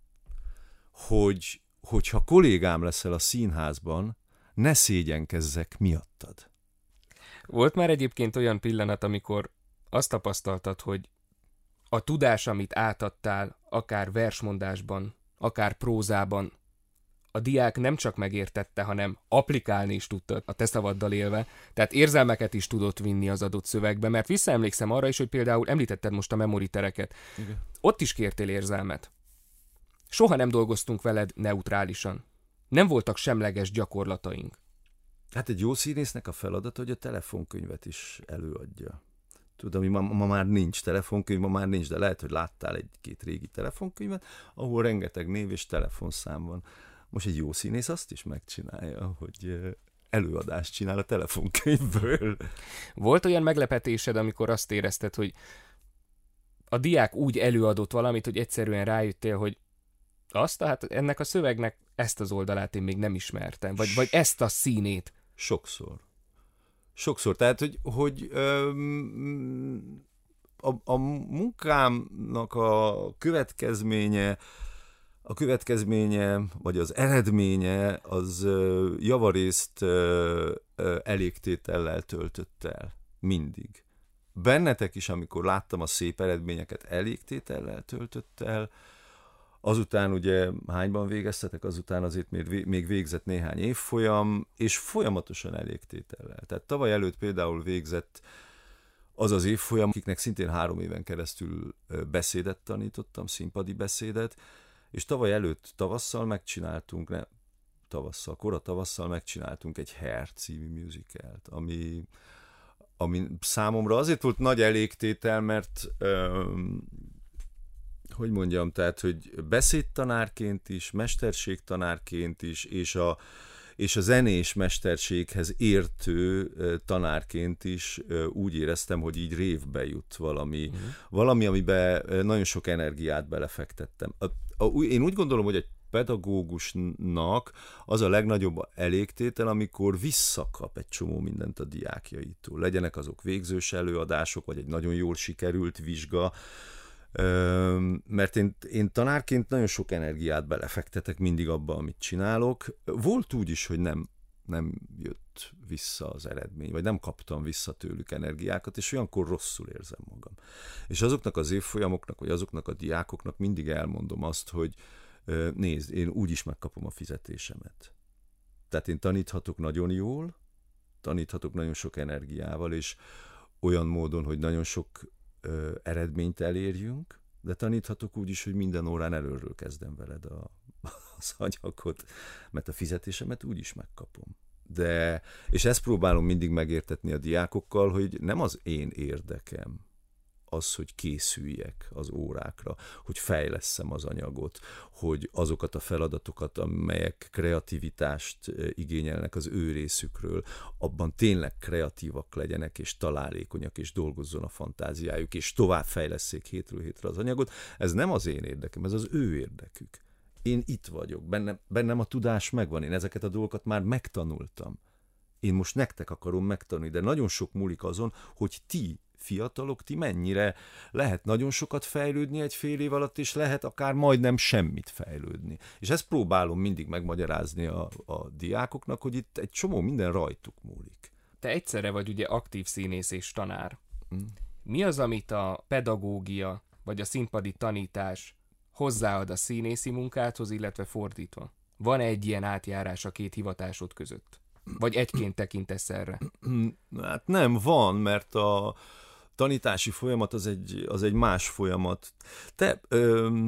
hogy, hogyha kollégám leszel a színházban, ne szégyenkezzek miattad. Volt már egyébként olyan pillanat, amikor azt tapasztaltad, hogy a tudás, amit átadtál, akár versmondásban, akár prózában, a diák nem csak megértette, hanem applikálni is tudta a te szavaddal élve, tehát érzelmeket is tudott vinni az adott szövegbe, mert visszaemlékszem arra is, hogy például említetted most a memoritereket. Igen. Ott is kértél érzelmet. Soha nem dolgoztunk veled neutrálisan. Nem voltak semleges gyakorlataink. Hát egy jó színésznek a feladata, hogy a telefonkönyvet is előadja. Tudom, ma, ma már nincs telefonkönyv, ma már nincs, de lehet, hogy láttál egy-két régi telefonkönyvet, ahol rengeteg név és telefonszám van. Most egy jó színész azt is megcsinálja, hogy előadást csinál a telefonkönyvből. Volt olyan meglepetésed, amikor azt érezted, hogy a diák úgy előadott valamit, hogy egyszerűen rájöttél, hogy azt, hát ennek a szövegnek ezt az oldalát én még nem ismertem, vagy, vagy ezt a színét. Sokszor. Sokszor. Tehát, hogy, hogy öm, a, a munkámnak a következménye A következménye, vagy az eredménye, az javarészt elégtétellel töltött el. Mindig. Bennetek is, amikor láttam a szép eredményeket, elégtétellel töltött el. Azután ugye hányban végeztetek, azután azért még végzett néhány évfolyam, és folyamatosan elégtétellel. Tehát tavaly előtt például végzett az az évfolyam, akiknek szintén három éven keresztül beszédet tanítottam, színpadi beszédet, és tavaly előtt tavasszal megcsináltunk, ne, tavasszal, kora tavasszal megcsináltunk egy Hair című musicalt, ami, ami számomra azért volt nagy elégtétel, mert öm, hogy mondjam, tehát, hogy beszédtanárként is, mesterségtanárként is, és a, és a zenés mesterséghez értő tanárként is úgy éreztem, hogy így révbe jut valami, uh-huh. valami, amiben nagyon sok energiát belefektettem. A, a, én úgy gondolom, hogy egy pedagógusnak az a legnagyobb elégtétel, amikor visszakap egy csomó mindent a diákjaitól. Legyenek azok végzős előadások, vagy egy nagyon jól sikerült vizsga, mert én, én tanárként nagyon sok energiát belefektetek mindig abba, amit csinálok. Volt úgy is, hogy nem, nem jött vissza az eredmény, vagy nem kaptam vissza tőlük energiákat, és olyankor rosszul érzem magam. És azoknak az évfolyamoknak, vagy azoknak a diákoknak mindig elmondom azt, hogy nézd, én úgyis megkapom a fizetésemet. Tehát én taníthatok nagyon jól, taníthatok nagyon sok energiával, és olyan módon, hogy nagyon sok ö, eredményt elérjünk, de taníthatok úgy is, hogy minden órán előről kezdem veled a, az anyagot, mert a fizetésemet úgyis megkapom. De, és ezt próbálom mindig megértetni a diákokkal, hogy nem az én érdekem az, hogy készüljek az órákra, hogy fejlesszem az anyagot, hogy azokat a feladatokat, amelyek kreativitást igényelnek az ő részükről, abban tényleg kreatívak legyenek, és találékonyak, és dolgozzon a fantáziájuk, és tovább fejlesszék hétről hétre az anyagot. Ez nem az én érdekem, ez az ő érdekük. Én itt vagyok, bennem, bennem a tudás megvan, én ezeket a dolgokat már megtanultam. Én most nektek akarom megtanulni, de nagyon sok múlik azon, hogy ti fiatalok, ti mennyire lehet nagyon sokat fejlődni egy fél év alatt, és lehet akár majdnem semmit fejlődni. És ezt próbálom mindig megmagyarázni a, a diákoknak, hogy itt egy csomó minden rajtuk múlik. Te egyszerre vagy ugye aktív színész és tanár. Mi az, amit a pedagógia vagy a színpadi tanítás hozzáad a színészi munkádhoz, illetve fordítva? Van-e egy ilyen átjárás a két hivatásod között? Vagy egyként tekintesz erre? Hát nem, van, mert a tanítási folyamat az egy, az egy más folyamat. Te, ö,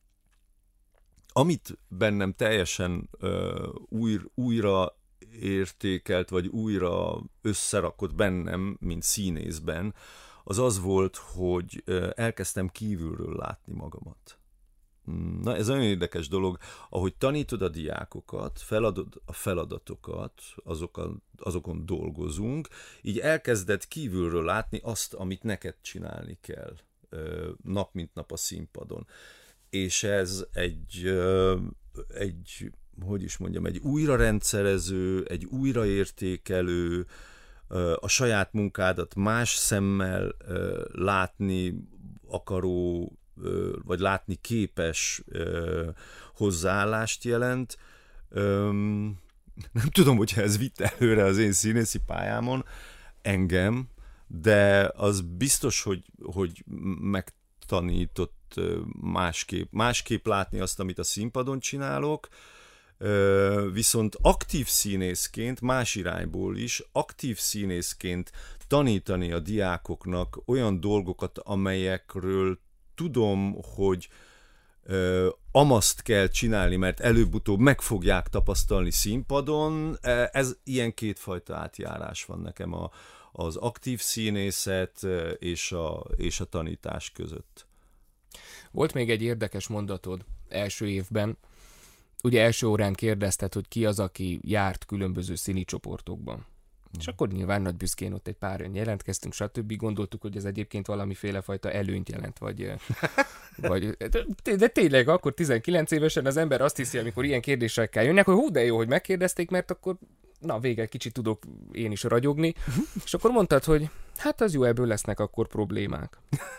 amit bennem teljesen ö, új, újra értékelt, vagy újra összerakott bennem, mint színészben, az az volt, hogy elkezdtem kívülről látni magamat. Na, ez olyan érdekes dolog, ahogy tanítod a diákokat, feladod a feladatokat, azokon, azokon dolgozunk, így elkezded kívülről látni azt, amit neked csinálni kell nap mint nap a színpadon. És ez egy, egy hogy is mondjam, egy újrarendszerező, egy újraértékelő, a saját munkádat más szemmel látni akaró, vagy látni képes hozzáállást jelent. Nem tudom, hogyha ez vitt előre az én színészi pályámon engem, de az biztos, hogy, hogy megtanított másképp, másképp látni azt, amit a színpadon csinálok, viszont aktív színészként, más irányból is, aktív színészként tanítani a diákoknak olyan dolgokat, amelyekről tudom, hogy ö, amaszt kell csinálni, mert előbb-utóbb meg fogják tapasztalni színpadon. Ez ilyen kétfajta átjárás van nekem a, az aktív színészet és a, és a tanítás között. Volt még egy érdekes mondatod első évben. Ugye első órán kérdezted, hogy ki az, aki járt különböző színi csoportokban. Mm. És akkor nyilván nagy büszkén ott egy páran jelentkeztünk, stb. Gondoltuk, hogy ez egyébként valamiféle fajta előnyt jelent, vagy, vagy de tényleg akkor tizenkilenc évesen az ember azt hiszi, amikor ilyen kérdésekkel jönnek, hogy hú, de jó, hogy megkérdezték, mert akkor na, végre kicsit tudok én is ragyogni. És akkor mondtad, hogy hát az jó, ebből lesznek akkor problémák.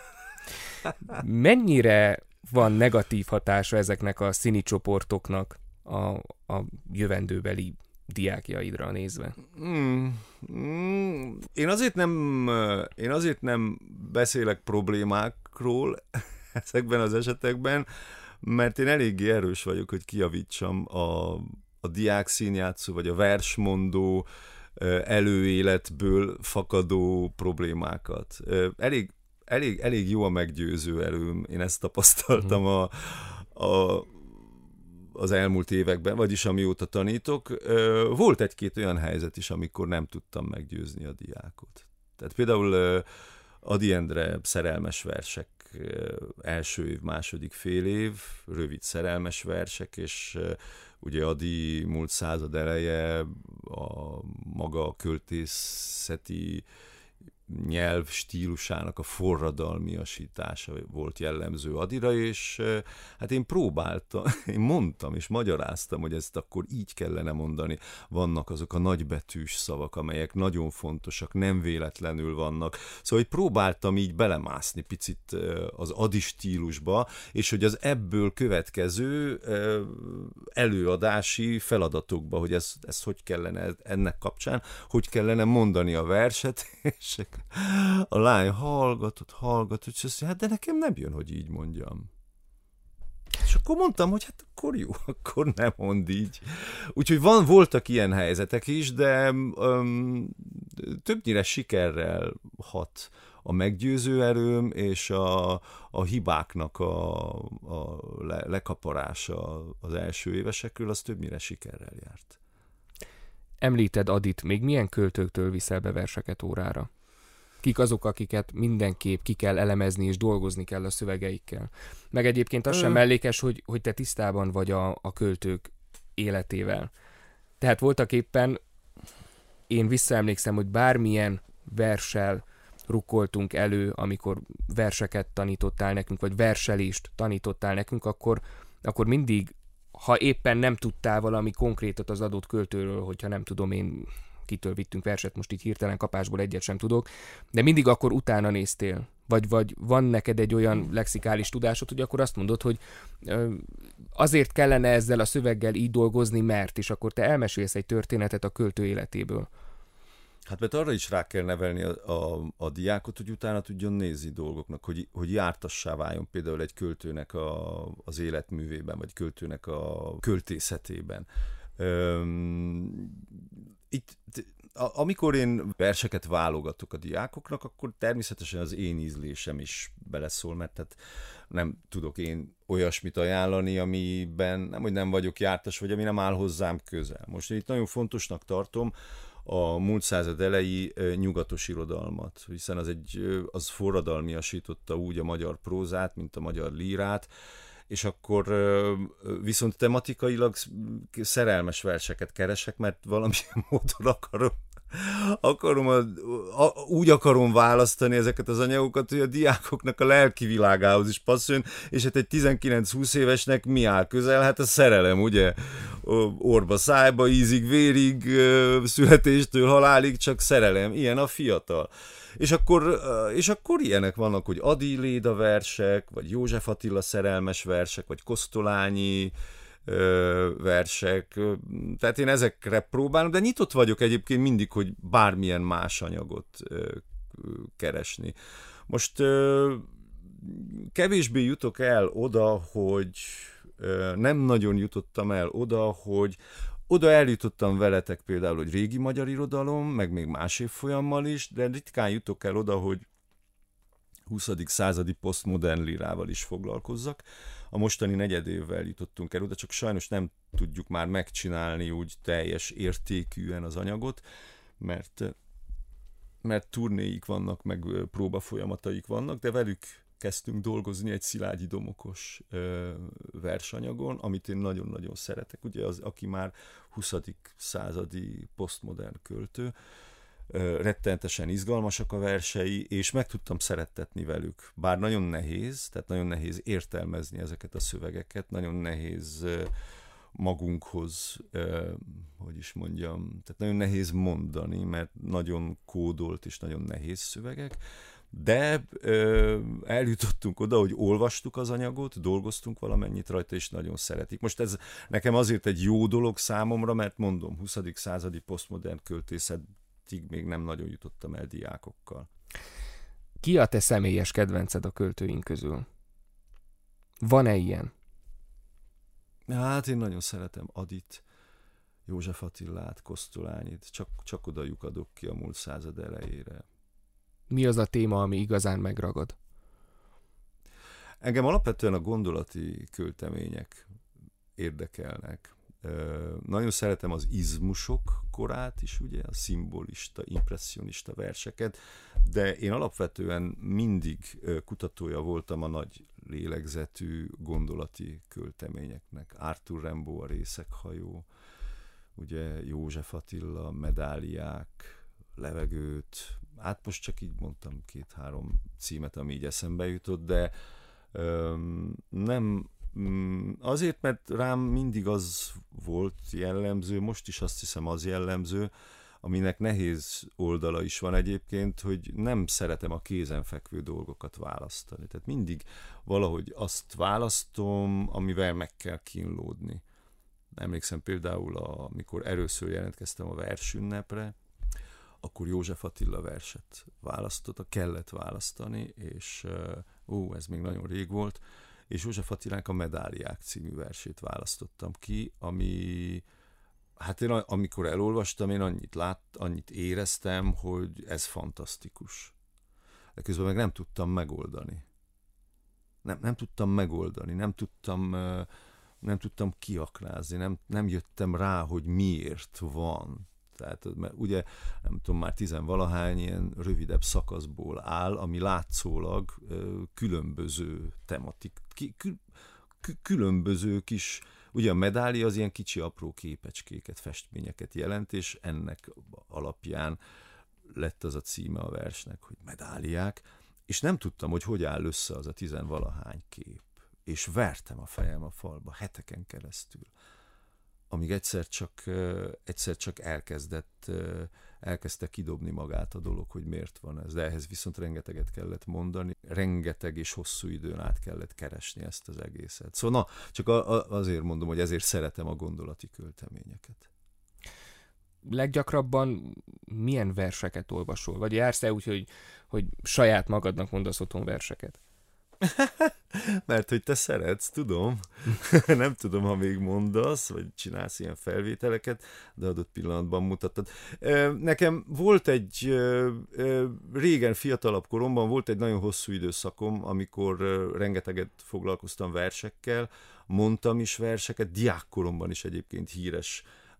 Mennyire van negatív hatása ezeknek a színi csoportoknak a, a jövendőbeli diákjaidra nézve? Mm, mm, én azért nem én azért nem beszélek problémákról ezekben az esetekben, mert én eléggé erős vagyok, hogy kijavítsam a, a diák színjátszó vagy a versmondó előéletből fakadó problémákat. Elég Elég, elég jó a meggyőző erőm, én ezt tapasztaltam a, a, az elmúlt években, vagyis amióta tanítok. Volt egy-két olyan helyzet is, amikor nem tudtam meggyőzni a diákot. Tehát például Ady Endre szerelmes versek, első év, második fél év, rövid szerelmes versek, és ugye Ady múlt század eleje a maga költészeti nyelv stílusának a forradalmiasítása volt jellemző Adyra, és hát én próbáltam, én mondtam és magyaráztam, hogy ezt akkor így kellene mondani. Vannak azok a nagybetűs szavak, amelyek nagyon fontosak, nem véletlenül vannak. Szóval, hogy próbáltam így belemászni picit az Ady stílusba, és hogy az ebből következő előadási feladatokba, hogy ez, ez hogy kellene ennek kapcsán, hogy kellene mondani a verset, és a lány hallgatott, hallgatott, és azt mondja, hát de nekem nem jön, hogy így mondjam. És akkor mondtam, hogy hát akkor jó, akkor nem mondd így. Úgyhogy van, voltak ilyen helyzetek is, de um, többnyire sikerrel hat a meggyőző erőm, és a, a hibáknak a, a le, lekaparása az első évesekről, az többnyire sikerrel járt. Említed Adyt, még milyen költőktől viszel be verseket órára? Kik azok, akiket mindenképp ki kell elemezni és dolgozni kell a szövegeikkel? Meg egyébként az sem mellékes, hogy, hogy te tisztában vagy a, a költők életével. Tehát voltak éppen, én visszaemlékszem, hogy bármilyen verssel rukkoltunk elő, amikor verseket tanítottál nekünk, vagy verselést tanítottál nekünk, akkor, akkor mindig, ha éppen nem tudtál valami konkrétot az adott költőről, hogyha nem tudom én, kitől vittünk verset, most így hirtelen kapásból egyet sem tudok, de mindig akkor utána néztél? Vagy, vagy van neked egy olyan lexikális tudásod, hogy akkor azt mondod, hogy ö, azért kellene ezzel a szöveggel így dolgozni, mert, és akkor te elmesélsz egy történetet a költő életéből. Hát mert arra is rá kell nevelni a, a, a diákot, hogy utána tudjon nézni dolgoknak, hogy, hogy jártassá váljon például egy költőnek a, az életművében, vagy költőnek a költészetében. Öm, itt, a, amikor én verseket válogatok a diákoknak, akkor természetesen az én ízlésem is beleszól, mert tehát nem tudok én olyasmit ajánlani, amiben nem, hogy nem vagyok jártas, vagy ami nem áll hozzám közel. Most itt nagyon fontosnak tartom a múlt század elejé nyugatos irodalmat, hiszen az, egy, az forradalmiasította úgy a magyar prózát, mint a magyar lírát, és akkor viszont tematikailag szerelmes verseket keresek, mert valamilyen módon akarom, akarom a, a, úgy akarom választani ezeket az anyagokat, hogy a diákoknak a lelki világához is passzoljon, és hát egy tizenkilenc-húsz évesnek mi áll közel? Hát a szerelem, ugye? Orba, szájba, ízig, vérig, születéstől halálig csak szerelem. Ilyen a fiatal. És akkor, és akkor ilyenek vannak, hogy Ady Léda versek, vagy József Attila szerelmes versek, vagy Kosztolányi versek. Tehát én ezekre próbálom, de nyitott vagyok egyébként mindig, hogy bármilyen más anyagot keresni. Most kevésbé jutok el oda, hogy nem nagyon jutottam el oda, hogy oda eljutottam veletek például, hogy régi magyar irodalom, meg még más évfolyammal is, de ritkán jutok el oda, hogy huszadik századi posztmodern lírával is foglalkozzak. A mostani negyedévvel jutottunk el oda, csak sajnos nem tudjuk már megcsinálni úgy teljes értékűen az anyagot, mert, mert turnéik vannak, meg próbafolyamataik vannak, de velük kezdtünk dolgozni egy Szilágyi Domokos ö, versanyagon, amit én nagyon-nagyon szeretek, ugye az, aki már huszadik századi posztmodern költő, ö, rettenetesen izgalmasak a versei, és meg tudtam szerettetni velük, bár nagyon nehéz, tehát nagyon nehéz értelmezni ezeket a szövegeket, nagyon nehéz ö, magunkhoz, ö, hogy is mondjam, tehát nagyon nehéz mondani, mert nagyon kódolt és nagyon nehéz szövegek, de ö, eljutottunk oda, hogy olvastuk az anyagot, dolgoztunk valamennyit rajta, és nagyon szeretik. Most ez nekem azért egy jó dolog számomra, mert mondom, huszadik századi posztmodern költészetig még nem nagyon jutottam el diákokkal. Ki a te személyes kedvenced a költőink közül? Van-e ilyen? Hát én nagyon szeretem Adyt, József Attilát, Kosztolányit, csak, csak oda lyukadok ki a múlt század elejére. Mi az a téma, ami igazán megragad? Engem alapvetően a gondolati költemények érdekelnek. Nagyon szeretem az izmusok korát is, ugye, a szimbolista, impresszionista verseket, de én alapvetően mindig kutatója voltam a nagy lélegzetű gondolati költeményeknek. Arthur Rimbaud, a Részeghajó, ugye József Attila, Medáliák, Levegőt, hát most csak így mondtam két-három címet, ami így eszembe jutott, de öm, nem azért, mert rám mindig az volt jellemző, most is azt hiszem az jellemző, aminek nehéz oldala is van egyébként, hogy nem szeretem a kézenfekvő dolgokat választani. Tehát mindig valahogy azt választom, amivel meg kell kínlódni. Emlékszem például, amikor először jelentkeztem a versünnepre, akkor József Attila verset választotta, kellett választani, és ó, ez még nagyon rég volt, és József Attilának a Medáliák című versét választottam ki, ami, hát én amikor elolvastam, én annyit lát, annyit éreztem, hogy ez fantasztikus. De közben meg nem tudtam megoldani. Nem, nem tudtam megoldani, nem tudtam, nem tudtam kiaknázni, nem, nem jöttem rá, hogy miért van. Tehát, mert ugye, nem tudom, már tizenvalahány ilyen rövidebb szakaszból áll, ami látszólag ö, különböző tematik, ki, kü, kü, különböző kis, ugye a medália az ilyen kicsi apró képecskéket, festményeket jelent, és ennek alapján lett az a címe a versnek, hogy Medáliák, és nem tudtam, hogy hogy áll össze az a tizenvalahány kép, és vertem a fejem a falba heteken keresztül. amíg egyszer csak, egyszer csak elkezdett, elkezdte kidobni magát a dolog, hogy miért van ez. De ehhez viszont rengeteget kellett mondani, rengeteg és hosszú időn át kellett keresni ezt az egészet. Szóval na, csak a, a, azért mondom, hogy ezért szeretem a gondolati költeményeket. Leggyakrabban milyen verseket olvasol? Vagy jársz-e úgy, hogy, hogy saját magadnak mondasz otthon verseket? Mert hogy te szeretsz, tudom. Nem tudom, ha még mondasz, vagy csinálsz ilyen felvételeket, de adott pillanatban mutattad. Nekem volt egy, régen fiatalabb koromban volt egy nagyon hosszú időszakom, amikor rengeteget foglalkoztam versekkel, mondtam is verseket, diákkoromban is egyébként híres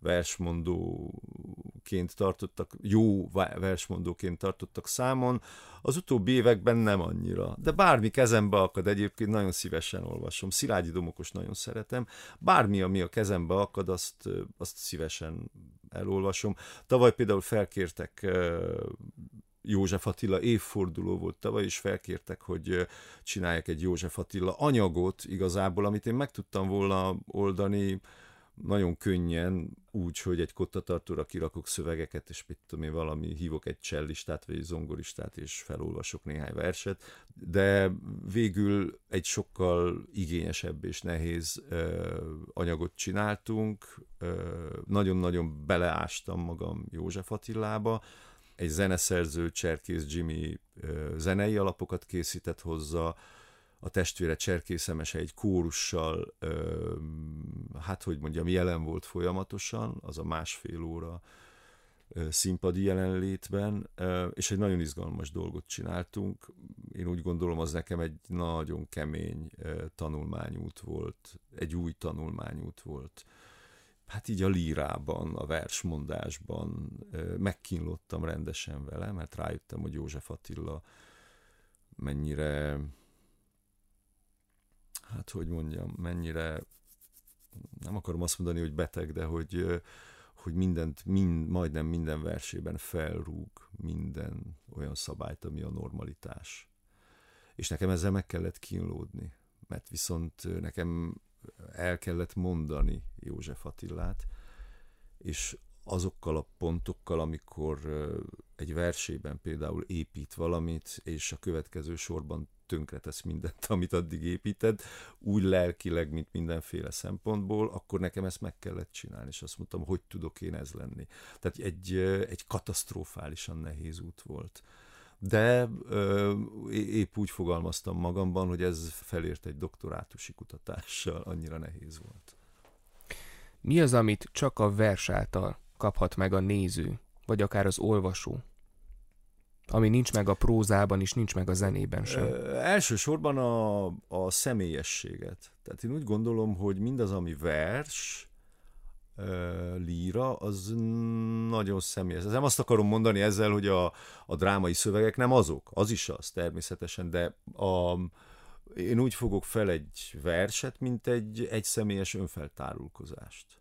versmondóként tartottak, jó versmondóként tartottak számon. Az utóbbi években nem annyira. De bármi kezembe akad, egyébként nagyon szívesen olvasom. Szilágyi Domokos nagyon szeretem. Bármi, ami a kezembe akad, azt, azt szívesen elolvasom. Tavaly például felkértek, József Attila évforduló volt tavaly, és felkértek, hogy csináljak egy József Attila anyagot igazából, amit én meg tudtam volna oldani nagyon könnyen, úgy, hogy egy kottatartóra kirakok szövegeket, és mit tudom én, valami, hívok egy csellistát, vagy egy zongoristát, és felolvasok néhány verset, de végül egy sokkal igényesebb és nehéz ö, anyagot csináltunk, ö, nagyon-nagyon beleástam magam József Attilába, egy zeneszerző, Cserkész Jimmy ö, zenei alapokat készített hozzá, a testvére Cserkész Emese egy kórussal, ö, hát hogy mondjam, jelen volt folyamatosan, az a másfél óra ö, színpadi jelenlétben, ö, és egy nagyon izgalmas dolgot csináltunk. Én úgy gondolom, az nekem egy nagyon kemény ö, tanulmányút volt, egy új tanulmányút volt. Hát így a lírában, a versmondásban ö, megkínlottam rendesen vele, mert rájöttem, hogy József Attila mennyire... hát hogy mondjam, mennyire, nem akarom azt mondani, hogy beteg, de hogy, hogy mindent, mind, majdnem minden versében felrúg minden olyan szabályt, ami a normalitás. És nekem ezzel meg kellett kínlódni, mert viszont nekem el kellett mondani József Attilát, és azokkal a pontokkal, amikor egy versében például épít valamit, és a következő sorban tönkretesz mindent, amit addig építed, úgy lelkileg, mint mindenféle szempontból, akkor nekem ezt meg kellett csinálni, és azt mondtam, hogy tudok én ez lenni. Tehát egy, egy katasztrofálisan nehéz út volt. De ö, épp úgy fogalmaztam magamban, hogy ez felért egy doktorátusi kutatással, annyira nehéz volt. Mi az, amit csak a vers által kaphat meg a néző, vagy akár az olvasó, ami nincs meg a prózában is, nincs meg a zenében sem? Ö, elsősorban a, a személyességet. Tehát én úgy gondolom, hogy mindaz, ami vers, ö, líra, az nagyon személyes. Nem azt akarom mondani ezzel, hogy a, a drámai szövegek nem azok. Az is az, természetesen, de a, én úgy fogok fel egy verset, mint egy, egy személyes önfeltárulkozást.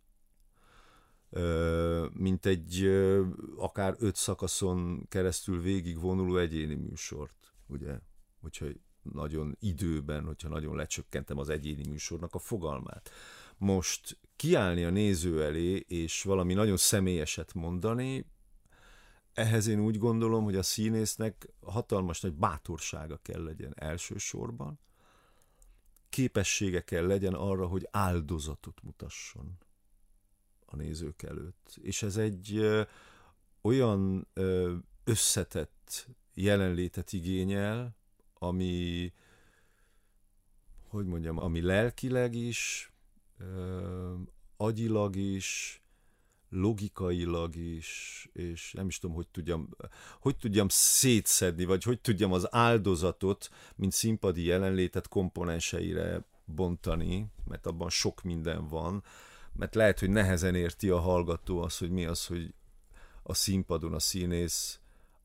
Mint egy akár öt szakaszon keresztül végig vonuló egyéni műsort, ugye? Hogyha nagyon időben, hogyha nagyon lecsökkentem az egyéni műsornak a fogalmát. Most kiállni a néző elé, és valami nagyon személyeset mondani, ehhez én úgy gondolom, hogy a színésznek hatalmas nagy bátorsága kell legyen elsősorban, képessége kell legyen arra, hogy áldozatot mutasson a nézők előtt. És ez egy ö, olyan ö, összetett jelenlétet igényel, ami, hogy mondjam, ami lelkileg is, ö, agyilag is, logikailag is, és nem is tudom, hogy tudjam, hogy tudjam szétszedni, vagy hogy tudjam az áldozatot, mint színpadi jelenlétet komponenseire bontani, mert abban sok minden van, mert lehet, hogy nehezen érti a hallgató az, hogy mi az, hogy a színpadon a színész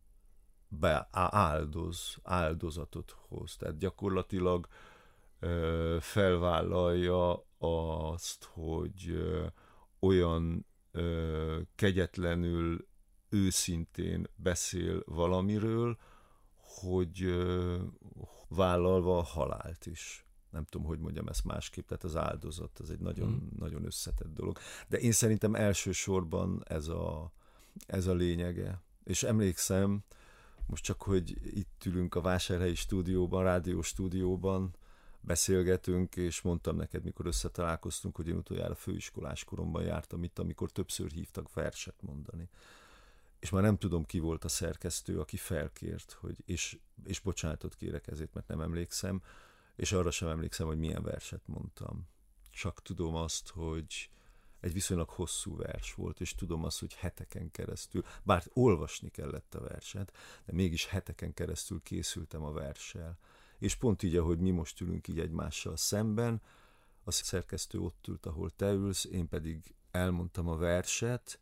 beáldoz, áldozatot hoz. Tehát gyakorlatilag ö, felvállalja azt, hogy ö, olyan ö, kegyetlenül, őszintén beszél valamiről, hogy ö, vállalva a halált is. nem tudom, hogy mondjam ezt másképp, tehát az áldozat, az egy nagyon, Mm. nagyon összetett dolog. De én szerintem elsősorban ez a, ez a lényege. És emlékszem, most csak, hogy itt ülünk a Vásárhelyi stúdióban, rádió stúdióban, beszélgetünk, és mondtam neked, mikor összetalálkoztunk, hogy én utoljára főiskolás koromban jártam itt, amikor többször hívtak verset mondani. És már nem tudom, ki volt a szerkesztő, aki felkért, hogy, és, és bocsánatot kérek ezért, mert nem emlékszem, és arra sem emlékszem, hogy milyen verset mondtam. Csak tudom azt, hogy egy viszonylag hosszú vers volt, és tudom azt, hogy heteken keresztül, bár olvasni kellett a verset, de mégis heteken keresztül készültem a verssel. És pont így, ahogy mi most ülünk így egymással szemben, a szerkesztő ott ült, ahol te ülsz, én pedig elmondtam a verset,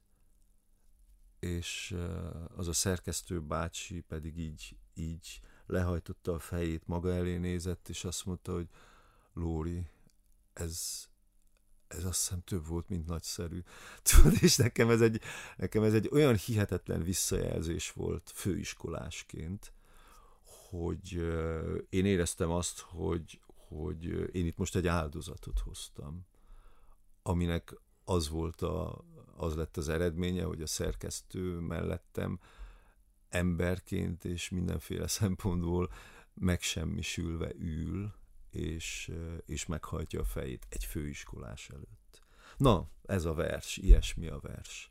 és az a szerkesztő bácsi pedig így, így lehajtotta a fejét, maga elé nézett, és azt mondta, hogy Lóri, ez, ez azt hiszem több volt, mint nagyszerű. Tudod, és nekem ez, egy, nekem ez egy olyan hihetetlen visszajelzés volt főiskolásként, hogy én éreztem azt, hogy, hogy én itt most egy áldozatot hoztam, aminek az volt a, az lett az eredménye, hogy a szerkesztő mellettem emberként és mindenféle szempontból megsemmisülve ül, és, és meghajtja a fejét egy főiskolás előtt. Na, ez a vers, ilyesmi a vers.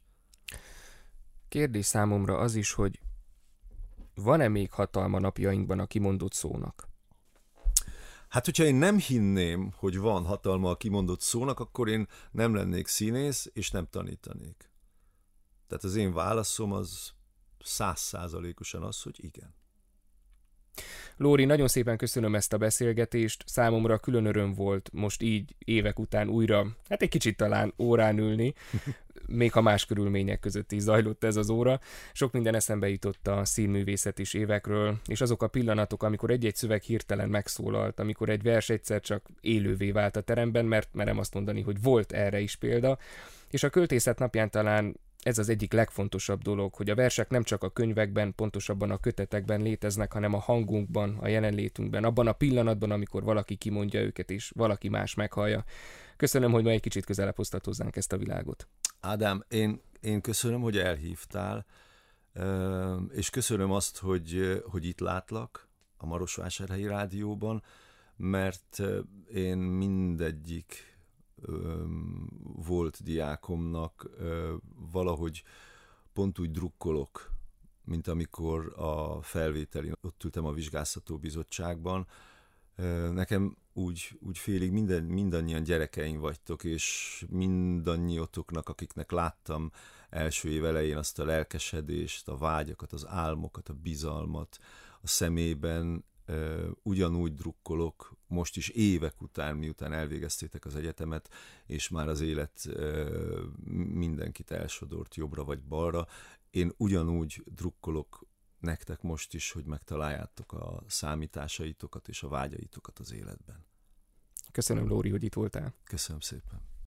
Kérdés számomra az is, hogy van-e még hatalma napjainkban a kimondott szónak? Hát, hogyha én nem hinném, hogy van hatalma a kimondott szónak, akkor én nem lennék színész, és nem tanítanék. Tehát az én válaszom az százszázalékosan az, hogy igen. Lóri, nagyon szépen köszönöm ezt a beszélgetést, számomra külön öröm volt most így évek után újra, hát egy kicsit talán órán ülni, még ha más körülmények között is zajlott ez az óra. Sok minden eszembe jutott a színművészet is évekről, és azok a pillanatok, amikor egy-egy szöveg hirtelen megszólalt, amikor egy vers egyszer csak élővé vált a teremben, mert merem azt mondani, hogy volt erre is példa, és a költészet napján talán ez az egyik legfontosabb dolog, hogy a versek nem csak a könyvekben, pontosabban a kötetekben léteznek, hanem a hangunkban, a jelenlétünkben, abban a pillanatban, amikor valaki kimondja őket, és valaki más meghallja. Köszönöm, hogy ma egy kicsit közelebb hoztad hozzánk ezt a világot. Ádám, én, én köszönöm, hogy elhívtál, és köszönöm azt, hogy, hogy itt látlak a Marosvásárhelyi Rádióban, mert én mindegyik volt diákomnak valahogy pont úgy drukkolok, mint amikor a felvételin ott ültem a vizsgáztató bizottságban. Nekem úgy, úgy félig minden, mindannyian gyerekeim vagytok, és mindannyiotoknak, akiknek láttam első év elején azt a lelkesedést, a vágyakat, az álmokat, a bizalmat a szemében, ugyanúgy drukkolok most is évek után, miután elvégeztétek az egyetemet, és már az élet mindenkit elsodort jobbra vagy balra. Én ugyanúgy drukkolok nektek most is, hogy megtaláljátok a számításaitokat és a vágyaitokat az életben. Köszönöm, Lóri, hogy itt voltál. Köszönöm szépen.